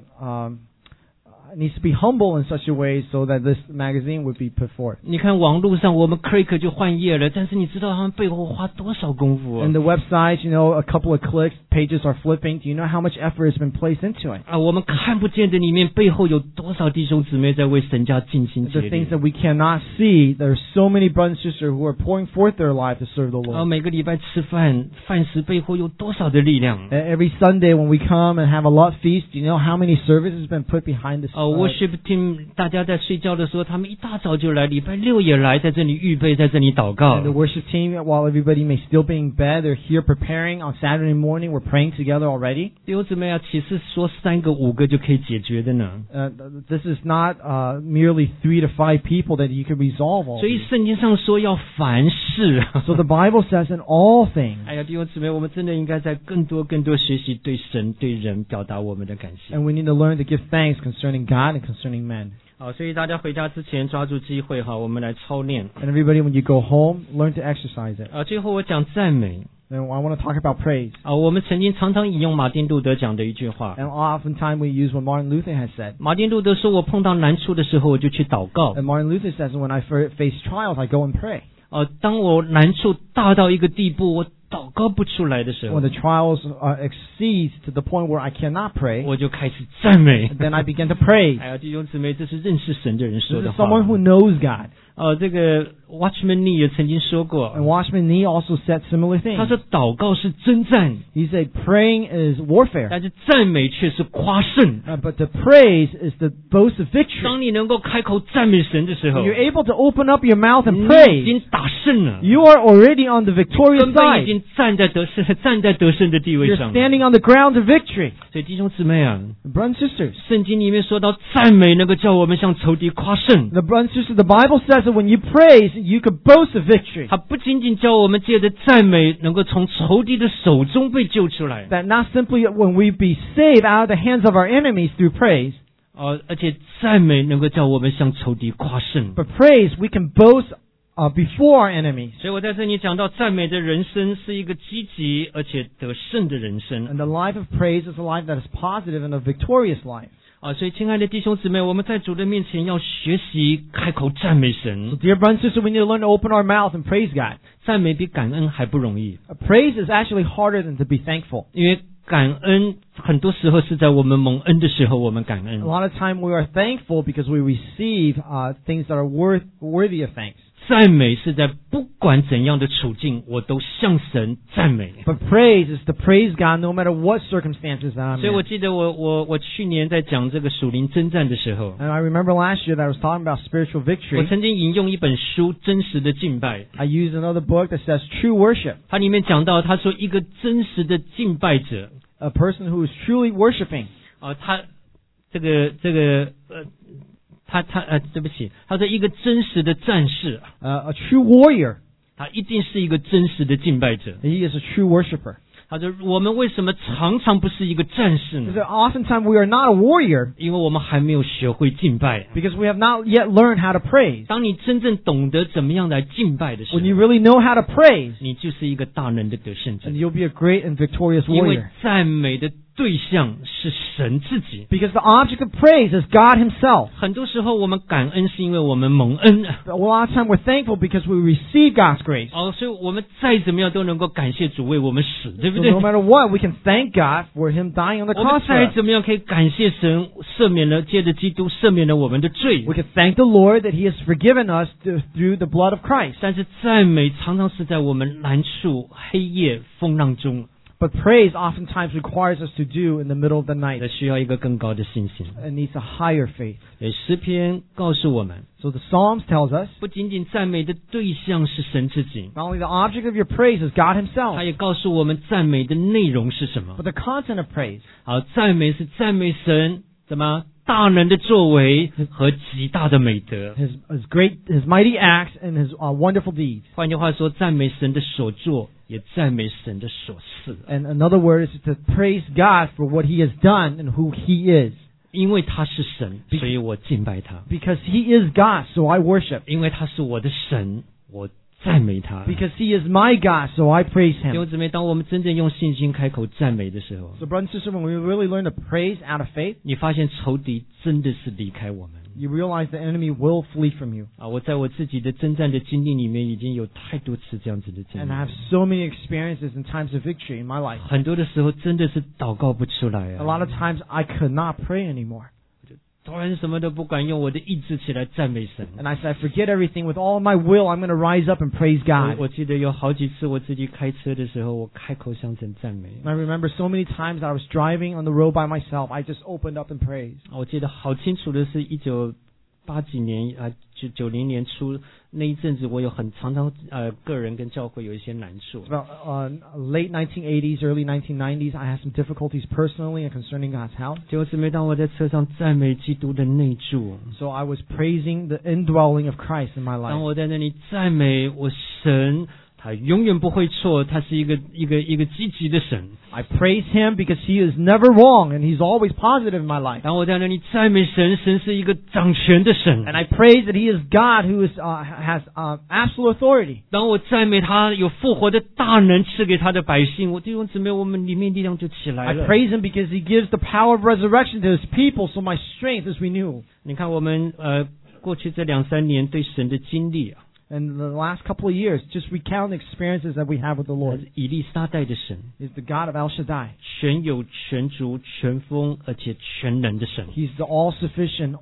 needs to be humble in such a way so that this magazine would be put forth. 你看网络上我们 click 就换页了，但是你知道他们背后花多少功夫啊？ And the website, a couple of clicks, pages are flipping. Do you know how much effort has been placed into it? 我们看不见的里面背后有多少弟兄姊妹在为神家尽心竭 The 力。 things that we cannot see, there are so many brothers and sisters who are pouring forth their life to serve the Lord. 每个礼拜吃饭，饭食背后有多少的力量？ Every Sunday when we come and have a lot feast, do you know how many services has been put behind this? Worship team 大家在睡觉的时候，他们一大早就来，礼拜6也来，在这里预备，在这里祷告。 And the worship team, while everybody may still be in bed, they're here preparing on Saturday morning. We're praying together already. 弟兄姊妹啊，岂是说3个5个就可以解决的呢？ This is not merely 3 to 5 people that you can resolve all. 所以圣经上说要凡事。 So the Bible says in all things. 哎呀，弟兄姊妹，我们真的应该在更多学习对神对人表达我们的感谢。 And we need to learn to give thanks concerning God and concerning men. 好，所以大家回家之前抓住机会哈，我们来操练。 And everybody, when you go home, learn to exercise it. 最后我讲赞美。 And I want to talk about praise. 我们曾经常常引用马丁路德讲的一句话。 And oftentimes we use what Martin Luther has said. 马丁路德说：“我碰到难处的时候，我就去祷告。” And Martin Luther says, when I face trials, I go and pray. 当我难处大到一个地步，我祷告不出来的时候， When the trials exceed to the point where I cannot pray, 我就开始赞美。 then I begin to praise. 哎呀，弟兄姊妹，这是认识神的人 This 说 is 的话。 someone who knows God. 这个 Watchman Nee 也曾经说过， And Watchman Nee also said similar 他 things. 说祷告是征战， He said praying is warfare, 但是赞美却是夸胜。 but the praise is the boast of victory. 当你能够开口赞美神的时候， When you're able to open up your mouth 你 and 已 praise, 经打胜了， you are already on the victorious 根本已 side. 经站在得胜的地位 You're 上了。 standing on the ground of victory. 所以弟兄姊妹啊， Brothers and sisters, 圣经里面说到赞美能够叫我们向仇敌夸胜。 the brothers and sisters, the Bible says that when you praise, you could boast of victory. 他不仅仅叫我们借着赞美能够从仇敌的手中被救出来， That not simply when we be saved out of the hands of our enemies through praise, 而且赞美能够叫我们向仇敌夸胜。 but praise we can boast before our enemies. 所以我在这里讲到，赞美的人生是一个积极而且得胜的人生。 And the life of praise is a life that is positive and a victorious life. 所以亲爱的弟兄姊妹，我们在主的面前要学习开口赞美 So 神。 dear brothers and sisters, we need to learn to open our mouth and praise God. 赞美比感恩还不容易， Praise is actually harder than to be thankful. 因为感恩很多时候是在我们蒙恩的时候，我们感 A 恩。 lot of time we are thankful because we receive things that are worthy of thanks. 赞美是在不管怎样的处境，我都向神赞美。 But praise is to praise God no matter what circumstances that I'm 所以我 in. 记得我去年在讲这个属灵征战的时候， And I remember last year that I was talking about spiritual 我 victory. 曾经引用一本书《真实的敬拜》， I used another book that says true worship. 它里面讲到，他说一个真实的敬拜者， A person who is truly worshiping. 他对不起，他说一个真实的战士， A true warrior. 他一定是一个真实的敬拜者。 He is a true worshiper. 他说我们为什么常常不是一个战士 Because 呢？ oftentimes we are not a warrior 因为我们还没有学会敬拜。 because we have not yet learned how to praise. 当你真正懂得怎么样来敬拜的时 When you 候， really know how to praise, 你就是一个大能的得胜者 then。you'll be a great and victorious 因为 warrior. 赞美的对象是神自己。 Because the object of praise is God Himself. 很多时候我们感恩是因为我们蒙恩 A lot of time we're thankful because we receive God's grace. 所以我们再怎么样都能够感谢主为我们死，对不 So 对？ no matter what, we can thank God for Him dying on the 我们 cross for 再 us. 怎么样可以感谢神赦免了，借着基督赦免了我们的罪。 We can thank the Lord that He has forgiven us through the blood of Christ. 但是赞美常常是在我们难处、黑夜、风浪中， But praise oftentimes requires us to do in the middle of the night. 这需要一个更高的信心。 It needs a higher faith. 诗篇告诉我们， So the Psalms tells us 不仅仅赞美的对象是神自己， not only the object of your praise is God Himself, 他也告诉我们赞美的内容是什么。 but the content of praise 好，赞美是赞美神怎么大能的作为和极大的美德。 His mighty acts and His wonderful deeds. 换句话说，赞美神的所作，也赞美神的所事。 And another word is to praise God for what He has done and who He is. 因为他是神，所以我敬拜他； Because He is God, so I worship. 因为他是我的神，我赞美他。 Because He is my God, so I praise 弟兄 Him. 姊妹，当我们真正用信心开口赞美的时候， So brother and sister, when we really learn to praise out of faith, 你发现仇敌真的是离开我们。 you realize the enemy will flee from you. 我在我自己的征战的经历里面，已经有太多次这样子的经 And I 历 have。so many experiences and times of victory in my life. 很多的时候真的是祷告不出来 A lot 啊！ of times I could not pray anymore. 突然什么都不管用，我的意志起来赞美神。 And I said, forget everything. With all of my will, I'm going to rise up and praise 我 God. 记得有好几次我自己开车的时候，我开口向神赞美。 And I remember so many times I was driving on the road by myself. I just opened up and praised. 我记得好清楚的是1980几年90年初那一阵子，我有常常个人跟教会有一些难处。 About late 1980s, early 1990s, I had some difficulties personally and concerning God's house. 结果姊妹，当我在车上赞美基督的内住， So I was praising the indwelling of Christ in my 当 life. 我在那里赞美我神，他永远不会错，他是一个积极的神。 I praise Him because He is never wrong and He's always positive in my life. 当我在那里赞美神，神是一个掌权的神。 And I praise that He is God who has absolute authority. 当我赞美他有复活的大能赐给他的百姓，我弟兄姊妹，我们里面力量就起来 I 了。 praise Him because He gives the power of resurrection to His people, so my strength is renewed. 你看我们过去这2-3年对神的经历啊， And the last couple of years, just recount the experiences that we have with the 他 Lord. 是以利沙代的神， He's the God of El Shaddai. 全有全足全丰而且全能的神。 He's the all-sufficient,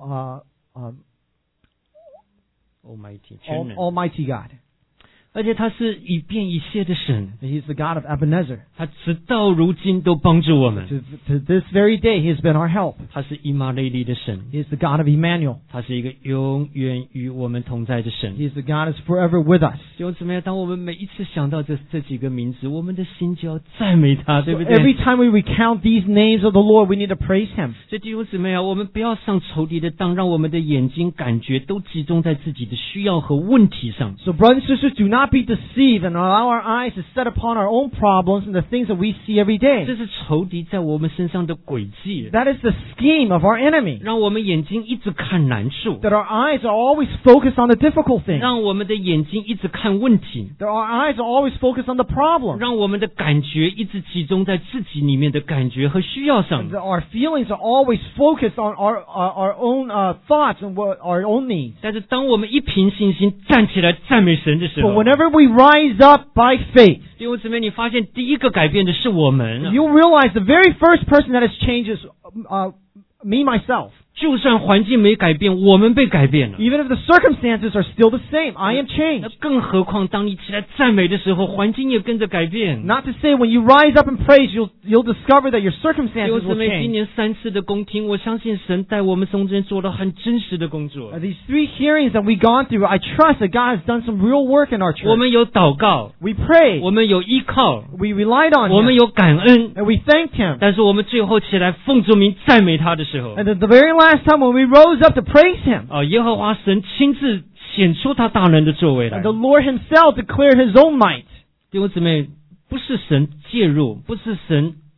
Almighty 全能， Almighty God. 而且他是以便以谢的神， And He's the God of Ebenezer. 他直到如今都帮助我们。 To this very day, He has been our help. 他是以马内利的神， He is the God of Emmanuel. 他是一个永远与我们同在的神。 He is the God who is forever with us. 弟兄姊妹，当我们每一次想到这几个名字，我们的心就要赞美他，对 So 不对？ every time we recount these names of the Lord, we need to praise Him. 所以弟兄姊妹啊，我们不要上仇敌的当，让我们的眼睛、感觉都集中在自己的需要和问题上。 So brothers and sisters, do not be deceived and allow our eyes to set upon our own problems and the things that we see every 这 day. 是仇敌在我们身上的诡计， That is the scheme of our enemy. 让我们眼睛一直看难处， That our eyes are always focused on the difficult things. 让我们的眼睛一直看问题， That our eyes are always focused on the problem. 让我们的感觉一直集中在自己里面的感觉和需要上 That。our feelings are always focused on our own thoughts and our own needs. 但是当我们一凭信心站起来赞美神的时 But 候， whenever we rise up by faith, 弟兄姊妹，你发现第一个改变的是我们， you'll realize the very first person that has changed is me, myself. 就算环境没改变，我们被改变了。 Even if the circumstances are still the same, I am 那 changed. 更何况当你起来赞美的时候，环境也跟着改变。 Not to say when you rise up and praise, you'll discover that your 弟兄 circumstances 姊 will 妹，今 change. 年3次的公听，我相信神在我们中间做了很真实的工作。 These 3 hearings that we've gone through, I trust that God has done some real work in our 我 church. 们有祷告， We prayed, 我们有依靠， we relied on 我们 Him, 有感恩。 and we thanked Him. 但是我们最后起来奉主名赞美他的时候， And at the very last time when we rose up to praise Him, 耶和华神亲自显出他大能的作为来 and。the Lord Himself declared His own might. 弟兄姊妹，不是神介入，不是神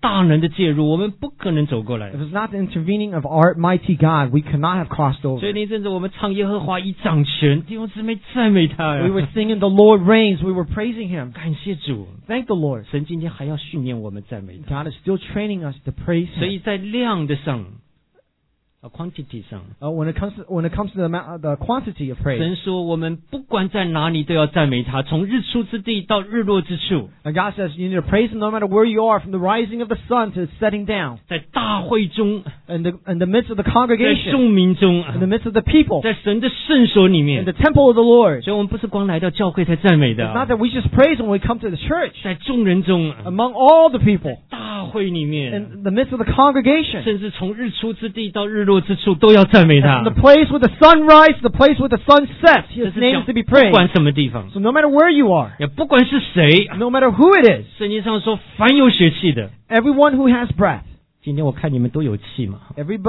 大能的介入，我们不可能走过来。 If it's not the intervening of our mighty God, we could not have crossed 所 over. 以那阵子我们唱耶和华已掌权，弟兄姊妹赞美他呀 We were singing the Lord reigns. We were praising Him. 感谢主。 Thank the Lord. 神今天还要训练我们赞美他， God is still training us to praise 所 Him. 以在量的上，quantity 上， When it comes to the quantity of praise, 神说我们不管在哪里都要赞美他，从日出之地到日落之处， and God says you need to praise Him no matter where you are, from the rising of the sun to its setting down. 在大会中， In the midst of the 在 congregation, 众民中， in the midst of the people, 在神的圣所里 in 面 the，temple of the Lord. 所以我们不是光来到教会才赞美 It's 的 not，that we just praise Him when we come to the church. 在众人中， Among all the people, 大会里面， in the midst of the congregation, 甚至从日出之地到日落之处都要赞美他 from。the place where the sun rises, the place where the sun sets, 这 His 是 name 讲 is to be 不 praised. 管什么地方， So no matter where you are, 也不管是谁， no matter who it is, 圣经上说凡有血气的。 everyone who has breath, 今天我看你们都有气嘛，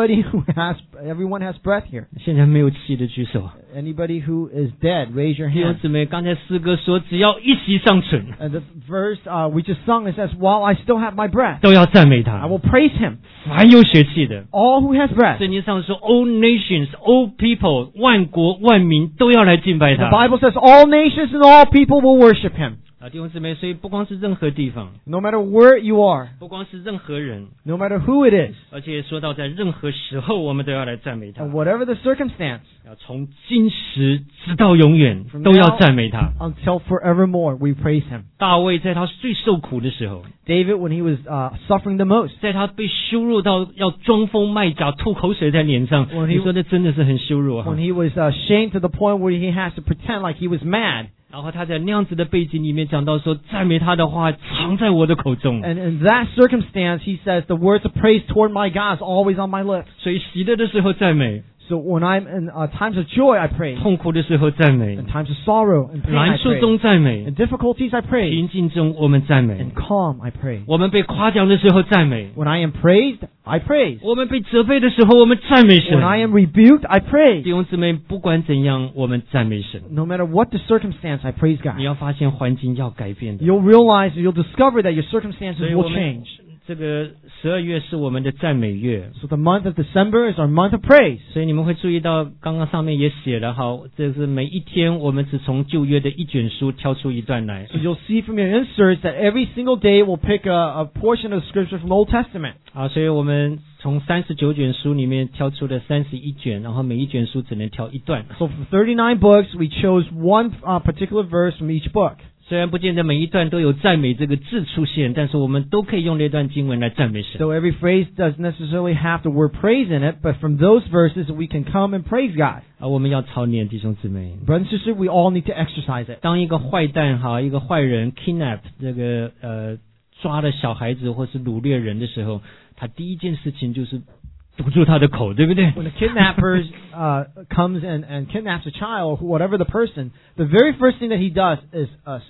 everyone has breath here. 现在没有气的举手。 Anybody who is dead, raise your 弟兄 hand. 姊妹，刚才诗歌说，只要一息尚存， And the verse we just sung, it says, while I still have my breath, 都要赞美 I 他。 will praise Him. 凡有血气的， All who has breath. 圣经上说，all nations, all people， 万国万民都要来敬拜 The 他。 Bible says all nations and all people will worship Him. 弟兄姊妹，所以不光是任何地方， No matter where you are, 不光是任何人， no matter who it is, 而且说到在任何时候，我们都要来赞美他 and。whatever the circumstance, 要从今时直到永远，都要赞美他。 until forevermore, we praise Him. 大卫在他最受苦的时候， David, when he was suffering the most, 在他被羞辱到要装疯卖假、吐口水在脸上， When he- 你说这真的是很羞辱啊 when！he was shamed to the point where he has to pretend like he was mad. 然后他在那样子的背景里面讲到说，赞美他的话藏在我的口中， And in that circumstance, he says, the words of praise toward my God is always on my lips. 所以喜乐的时候赞美， So when I'm in times of joy, I praise. 痛苦的时候赞美， In times of sorrow and pain, I 难处 praise. 中赞美 In，difficulties, I praise. 平静中我们赞美 In，calm, I praise. 我们被夸奖的时候赞美， When I am praised, I praise. 我们被责备的时候我们赞美神 When。I am rebuked, I 弟 praise. 兄姊妹，不管怎样，我们赞美神。 No matter what the circumstance, I praise 你 God. 要发现环境要改变的， You'll realize, you'll discover that your circumstances 所以 will 我们 change. 这个12月是我们的赞美月， So the month of December is our month of praise. 所以你们会注意到，刚刚上面也写了哈，这是每一天我们只从旧约的一卷书挑出一段来 So you'll see from your inserts that every single day we'll pick a portion of scripture from the Old Testament. 啊，所以我们从39卷书里面挑出了31卷，然后每一卷书只能挑一段。 So for 39 books, we chose one particular verse from each book. 虽然不见得每一段都有赞美这个字出现，但是我们都可以用那段经文来赞美神。 So every phrase doesn't necessarily have the word praise in it, but from those verses we can come and praise God. 啊，我们要操练弟兄姊妹。 Brothers and sisters, we all need to exercise it. 当一个坏蛋哈，一个坏人 kidnap 这个抓了小孩子或是掳掠人的时候，他第一件事情就是堵住他的口，对不对？ When a kidnapper comes and kidnaps a child, whatever the person, the very first thing that he does is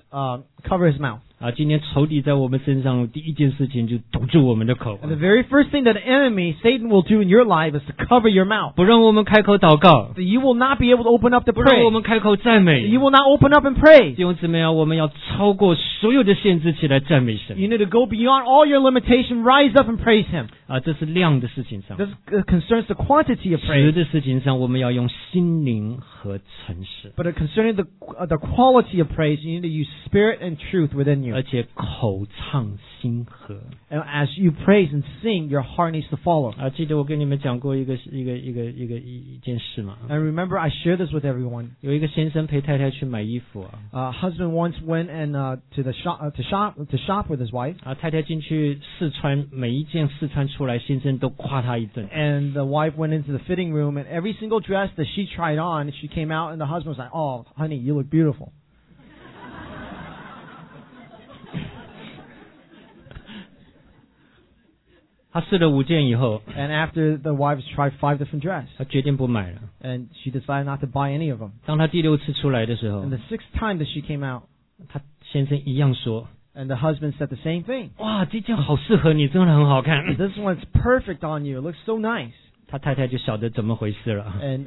cover his mouth. 啊，今天仇敌在我们身上第一件事情就堵住我们的口， And the very first thing that the enemy, Satan, will do in your life is to cover your mouth. 不让我们开口祷告， That you will not be able to open up to 不让 pray. 我们开口赞 That 美。 you will not open up and praise. 弟兄姊妹啊，我们要超过所有的限制起来赞美神 You need to go beyond all your limitation, rise up and praise Him. 啊！这是量的事情上， This concerns the quantity of 实 praise. 的事情上，我们要用心灵和诚实， But concerning the quality of praise, you need to use spirit and truth within you. 而且口唱心和。 And as you praise and sing, your heart needs to follow. 啊，记得我跟你们讲过一件事嘛。 And remember, I share this with everyone. 有一个先生陪太太去买衣服啊， Husband once went and to the shop with his wife, 啊，太太进去试穿，每一件试穿出来，先生都夸她一顿。 and the wife went into the fitting room, and every single dress that she tried on, she came out, and the husband was like, "Oh, honey, you look beautiful." 他试了5件以后， And after the wives tried 5 different dresses, 他决定不买了。 and she decided not to buy any of them. 当他第6次出来的时候 And，the 6th time that she came out, 他先生一样说 and the husband said the same thing. 哇，这件好适合你，真的很好看。 This one's perfect on you. It looks so nice. 他太太就晓得怎么回事了。 And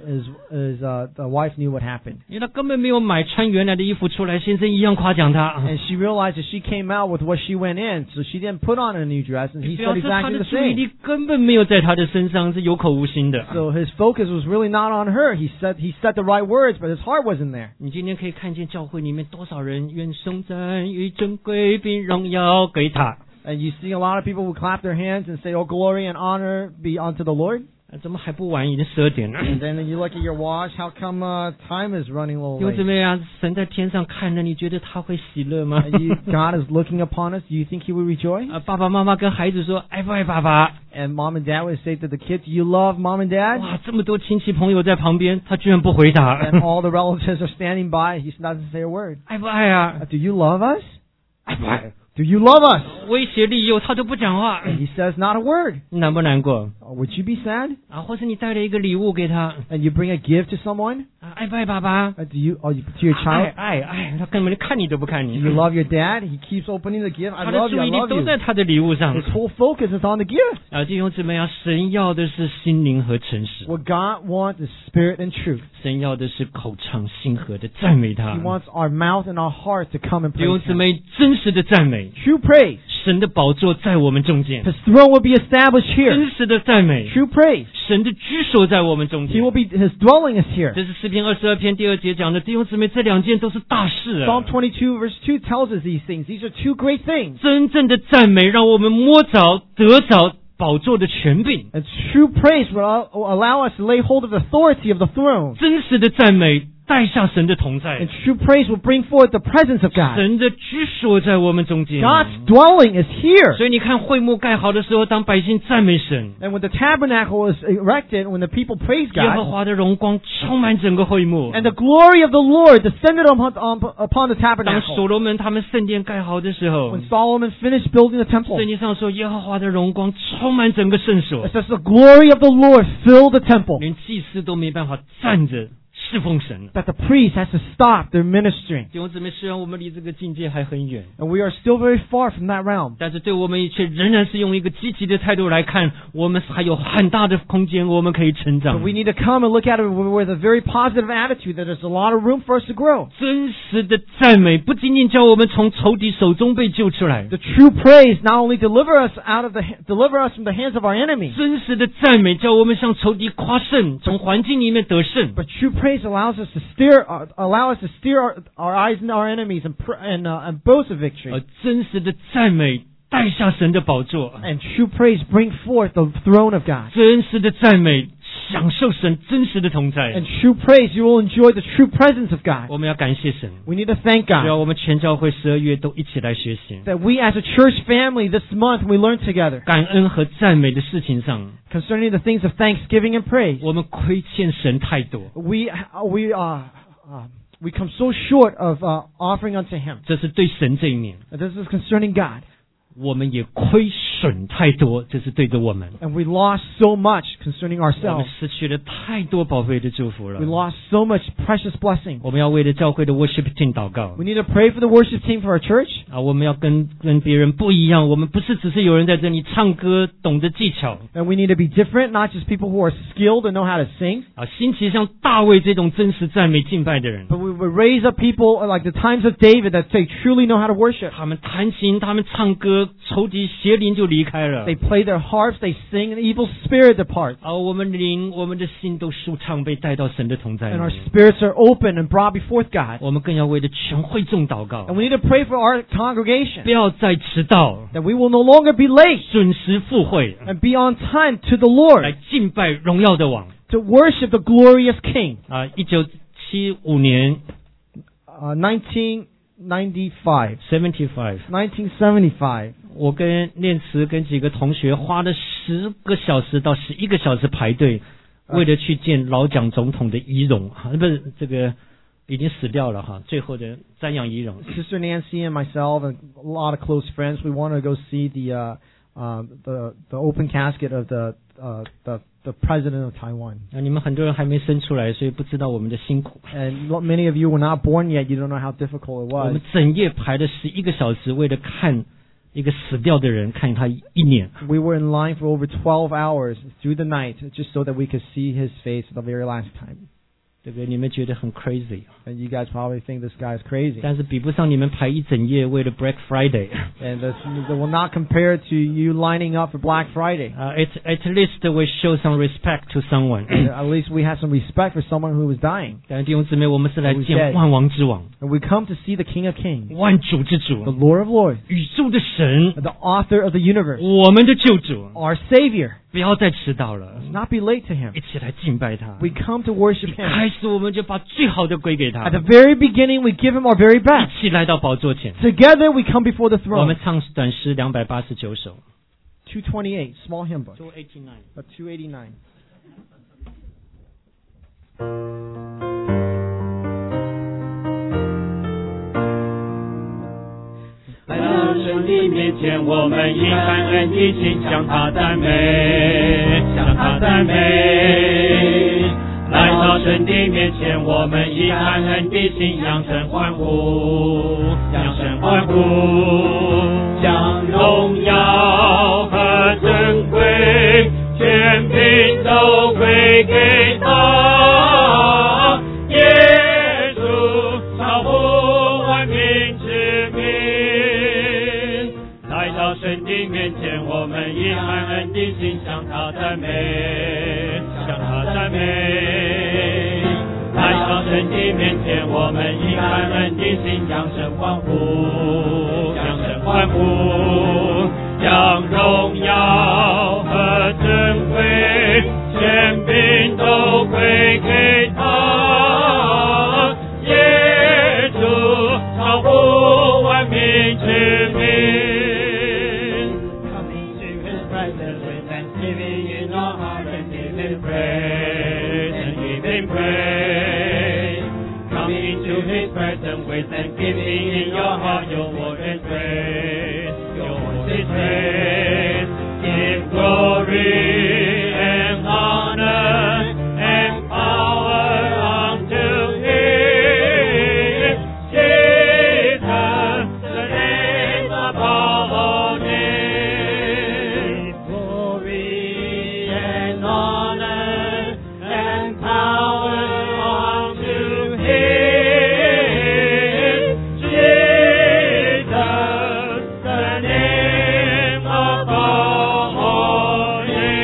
the wife knew what happened. 因为他根本没有买穿原来的衣服出来，先生一样夸奖他。 And she realized that she came out with what she went in, so she didn't put on a new dress, and he said 表示他 exactly 的 the 注意 same. 力根本没有在他的身上，是有口无心的。 So his focus was really not on her. He said the right words, but his heart wasn't there. 你今天可以看见教会里面多少人愿颂赞与尊贵并荣耀给他。 And you see a lot of people who clap their hands and say, "Oh, glory and honor be unto the Lord." 怎么还不晚？已经12点了。 And then you look at your watch. How come time is running a little 弟兄姊 late? 妹啊，神在天上看着，你觉得他会喜乐吗？ God is looking upon us. Do you think He will rejoice? 爸爸妈妈跟孩子说爱不爱爸爸？ And mom and dad would say to the kids, "You love mom and dad?" 哇，这么多亲戚朋友在旁边，他居然不回答。 And all the relatives are standing by. He doesn't say a word. 爱不爱啊？ Do you love us? 爱不爱？ Do you love us? 威胁利诱他都不讲话， And he says not a word. 难不难过？ Would you be sad? 啊，或是你带了一个礼物给他， And you bring a gift to someone? 爱不爱爸爸？ To your 爱 child? 他根本看你都不看 Do 你。 you love your dad? He keeps opening the gift. I 他的 love 注 you. I 意力 love 都 you. 在他的礼物上。 His whole focus is on the gift. 啊，弟兄姊妹啊，神要的是心灵和诚实， What God wants is spirit and truth. 神要的是口唱心和的赞美他 He。wants our mouth and our heart to come and 弟兄 praise 姊 Him. 妹，真实的赞美， True praise. 神的宝座在我们中间； His throne will be established here. 真实的赞美， True praise. 神的居所在我们中 He 间。 will be, His dwelling is here. 这是诗篇22篇第2节讲的，弟兄姊妹，这2件都是大事啊 Psalm！22 verse 2 tells us these things. These are two great things. 真正的赞美让我们摸着得着宝座的权柄， And true praise will allow us to lay hold of the authority of the throne. 真实的赞美带下神的同在 And，true praise will bring forth the presence of God. 神的居所在我们中间。 God's dwelling is here. 所以你看会幕盖好的时候，当百姓赞美神， And when the tabernacle was erected, when the people praised 耶和 God, 华的荣光充满整个会幕。 and the glory of the Lord descended upon the 当 tabernacle. 所罗门他们圣殿盖好的时候， When Solomon finished building the temple, 圣经上说耶和华的荣光充满整个圣所 it，says the glory of the Lord filled the temple, 连祭司都没办法站着侍奉神。 that the priest has to stop their ministry. 弟兄姊妹，虽然我们离这个境界还很远， And we are still very far from that realm. 但是对我们却仍然是用一个积极的态度来看，我们还有很大的空间，我们可以成 But 长。 we need to come and look at it with a very positive attitude that there's a lot of room for us to grow. 真实的赞美不仅仅叫我们从仇敌手中被救出来， The true praise not only deliver us from the hands of our enemies, 真实的赞美叫我们向仇敌夸胜，从环境里面得胜。 but true praise allows us to steer our eyes into our enemies and boast of victory. 而真实的赞美带下神的宝座， And true praise bring forth the throne of God. 真实的赞美享受神真实的同在 And。true praise, you will enjoy the true presence of God. 我们要感谢神， We need to thank 只要 God 我们全教会12月都一起来学习 that we as a church family this month, we learn together 感恩和赞美的事情上， concerning the things of thanksgiving and praise. 我们亏欠神太多， We come so short of offering unto Him. 这是对神这一面； This is concerning God. 我们也亏损太多，这是对着我们。 And we lost so much concerning 我们 ourselves. 失去了太多宝贝的祝福 We 了。 lost so much precious blessing. 我们要为了教会的 worship team 祷告 We need to pray for the worship team for our church. 啊！我们要跟别人不一样，我们不是只是有人在这里唱歌，懂得技巧 And we need to be different, not just people who are skilled and know how to sing, 啊，兴起像大卫这种真实赞美敬拜的人。 but we would raise up people like the times of David that they truly know how to worship. 他们弹琴，他们唱歌，仇敌邪灵就离开了 They play their harps, they sing, and evil spirit departs. 啊！我们灵，我们的心都舒畅，被带到神的同在 And our 里。 spirits are open and brought before God. 我们更要为了全会众祷告 And，we need to pray for our congregation 不要再迟到， that we will no longer be late 准时赴会， and be on time to the 来 Lord 敬拜荣耀的王 to worship the glorious King. 啊！1975年 1995. 75， 我跟念慈跟几个同学花了10个小时到11个小时排队，为了去见老蒋总统的遗容，不是这个已经死掉了哈，最后的瞻仰遗容。 Sister Nancy and myself and a lot of close friends, we want to go see the open casket of the president of Taiwan. 啊，你们很多人还没生出来，所以不知道我们的辛苦。 And many of you were not born yet. You don't know how difficult it 我 was. 们整夜排了11个小时，为了看一个死掉的人看他1年。 We were in line for over 12 hours through the night just so that we could see his face the very last time. 对不对？你们觉得很 crazy， And you guys probably think this guy is crazy. 但是比不上你们排1整夜为了 Black Friday。 And this will not compare to you lining up for Black Friday. At least we show some respect to someone. At least we have some respect for someone who was dying. 但弟兄姊妹，我们是来见万王之王， And we come to see the King of Kings, 万主之主， the Lord of Lords, 宇宙的神， the author of the universe, 我们的救主。 our Savior. 不要再迟到了， Let's not be late to Him. 一起来敬拜他。 We come to worship 开 Him. 始我们就把最好的归给他 At，the very beginning, we give Him our very 一 best. 起来到宝座前。 Together, we come before the 我们 throne. 唱短诗289首。 228, small hymn book. 289。 289. 来到神的面前，我们以感恩的心向他赞美，向他赞美。来到神的面前，我们以感恩的心扬声欢呼，扬声欢呼，将荣耀和尊贵全凭都归给他。耶稣超乎万民之名，来到神的面前，我们以感恩的心向他赞美，向他赞美。来到神的面前，我们以感恩的心扬声欢呼，扬声欢呼，将荣耀和尊贵全凭都归给他。耶稣超乎万民之名。Coming to His presence with thanksgiving in our heart and give Him praise and give Him praise. Coming to His presence with thanksgiving in your heart, your word is praise, your word is praise. Give glory and honor and power unto Him. Jesus, the name above all names. Glory and honor and power unto Him. Jesus, the name above all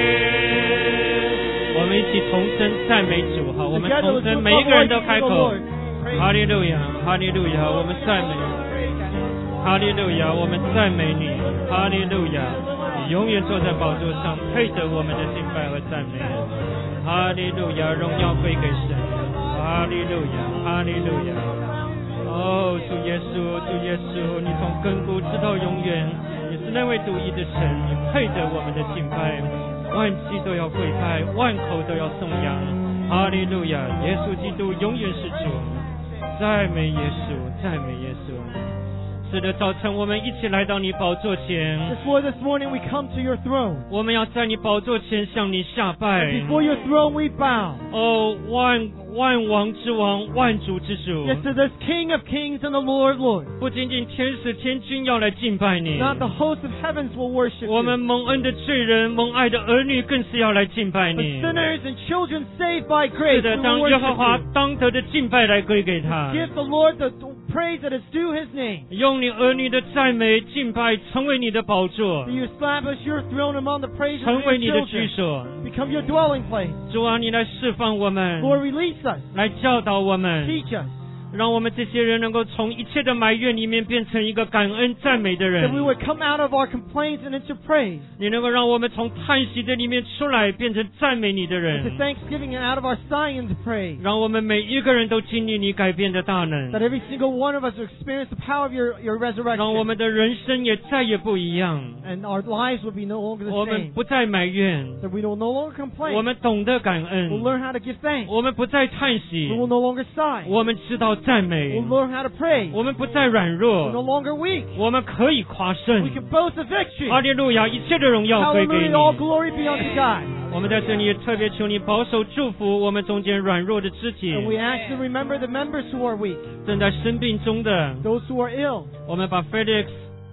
names. 我们一起同声赞美主，好，我们同声每一个人都开口。哈利路亚，哈利路亚，我们赞美你。哈利路亚，我们赞美你。哈利路亚，你永远坐在宝座上，配得我们的敬拜和赞美。哈利路亚，荣耀归给神。哈利路亚，哈利路亚。哦，主耶稣，主耶稣，你从亘古直到永远，你是那位独一的神，你配得我们的敬拜，万膝都要跪拜，万口都要颂扬。哈利路亚，耶稣基督永远是主。赞美耶稣，赞美耶稣。是的，早晨我们一起来到你宝座前。 Before this morning, we come to your throne. 我们要在你宝座前向你下拜。 Before your throne, we bow. 哦，万王之王，万主之主。 Yes, to this King of Kings and the Lord, Lord. 不仅仅天使天君要来敬拜你， Not the host of heavens will worship 我们 you. 蒙恩的罪人、蒙爱的儿女更是要来敬拜 But 你。 sinners and children saved by 是 grace 的， will 当耶和 worship 华 you. 当得的敬拜来归给他， Give the Lord the praise that is due His name. 用你儿女的赞美敬拜成为你的宝座 That，you establish your throne among the praises 成 of 为 your 你的居 children. 所。 Become your dwelling place. 主啊，你来释放我们， Lord, release us. 来教导我们， Teach us. 让我们这些人能够从一切的埋怨里面变成一个感恩赞美的 That we 人。 would come out of our complaints and into praise. 你能够让我们从叹息的里面出来，变成赞美你的 Into 人。 thanksgiving and out of our sighing into praise. 让我们每一个人都经历你改变的大能， That every single one of us will experience the power of your 让我 resurrection. 们的人生也再也不一样。 And our lives will be no longer 我 the 们 same. 不再埋怨， That we will no longer 我 complain. 们懂得感 We'll 恩， learn how to give thanks. 我们不再叹息 We，will no longer sigh. 我们知道赞美 We'll，learn how to praise. 我们不再软 We're no 弱， longer weak. 我们可以夸 We 胜。 can boast of victory. 哈利路亚，一切的荣耀归给 Hallelujah, 你。 all glory be unto God. 我们在这里也特别求你保守祝福我们中间软弱的肢体， And we ask to remember the members who are weak, 正在生病中的， those who are ill. 我们把 Felix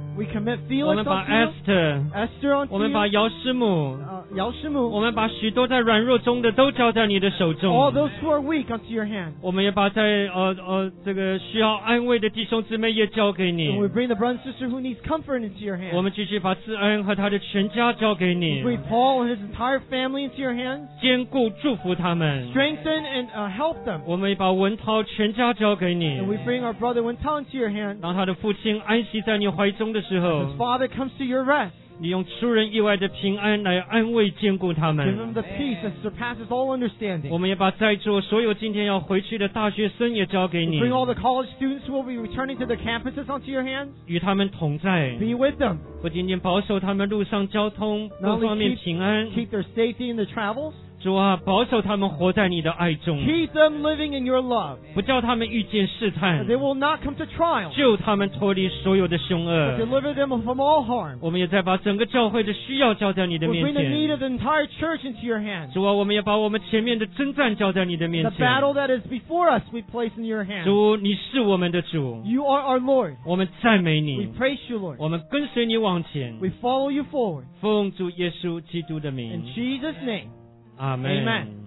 We commit 我 Felix 们把 unto you, Esther， Esther 我 unto 们把 you, 姚师母， 姚师母， 我们把许多在软弱中的都交在你的手 all 中。 those who are weak unto your hand. 我们也把在这个需要安慰的弟兄姊妹也交给你 And we。bring the brother and sister who needs comfort into your 我 hand. 们继续把志恩和他的全家交给 We 你， bring Paul and his entire family into your hands. 坚固祝福他们。 Strengthen and help them. 我们也把文涛全家交给你 And we。bring our brother Wentao into your hand. 当他的父亲安息在你怀中的时 His 候， father comes to your rest. 你用出人意外的平安来安慰坚固他 Give 们 him。the peace that surpasses all understanding. 我们也把在座所有今天要回去的大学生也交给 We 你， bring all the college students who will be returning to their campuses onto your hands. 与他们同在， Be with them. 不仅仅保守他们路上交通 Not 各方 only 面平安， keep their safety in their travels, 主啊，保守他们活在你的爱中， keep them living in your love. 不叫他们遇见试探 They，will not come to trial, 救他们脱离所有的凶 but 恶。 deliver them from all harm. 我们也在把整个教会的需要交在你的 We 面 bring the need 前， of the entire church into your hands. 主啊，我们也把我们前面的征战交在你的面 The 前。 battle that is before us, we place in your hands. 主，你是我们的主， You are our Lord. 我们赞美 We 你， praise you, Lord. 我们跟随你往前， We follow you forward. 奉主耶稣基督的 In 名， Jesus' name, 阿门。 amen.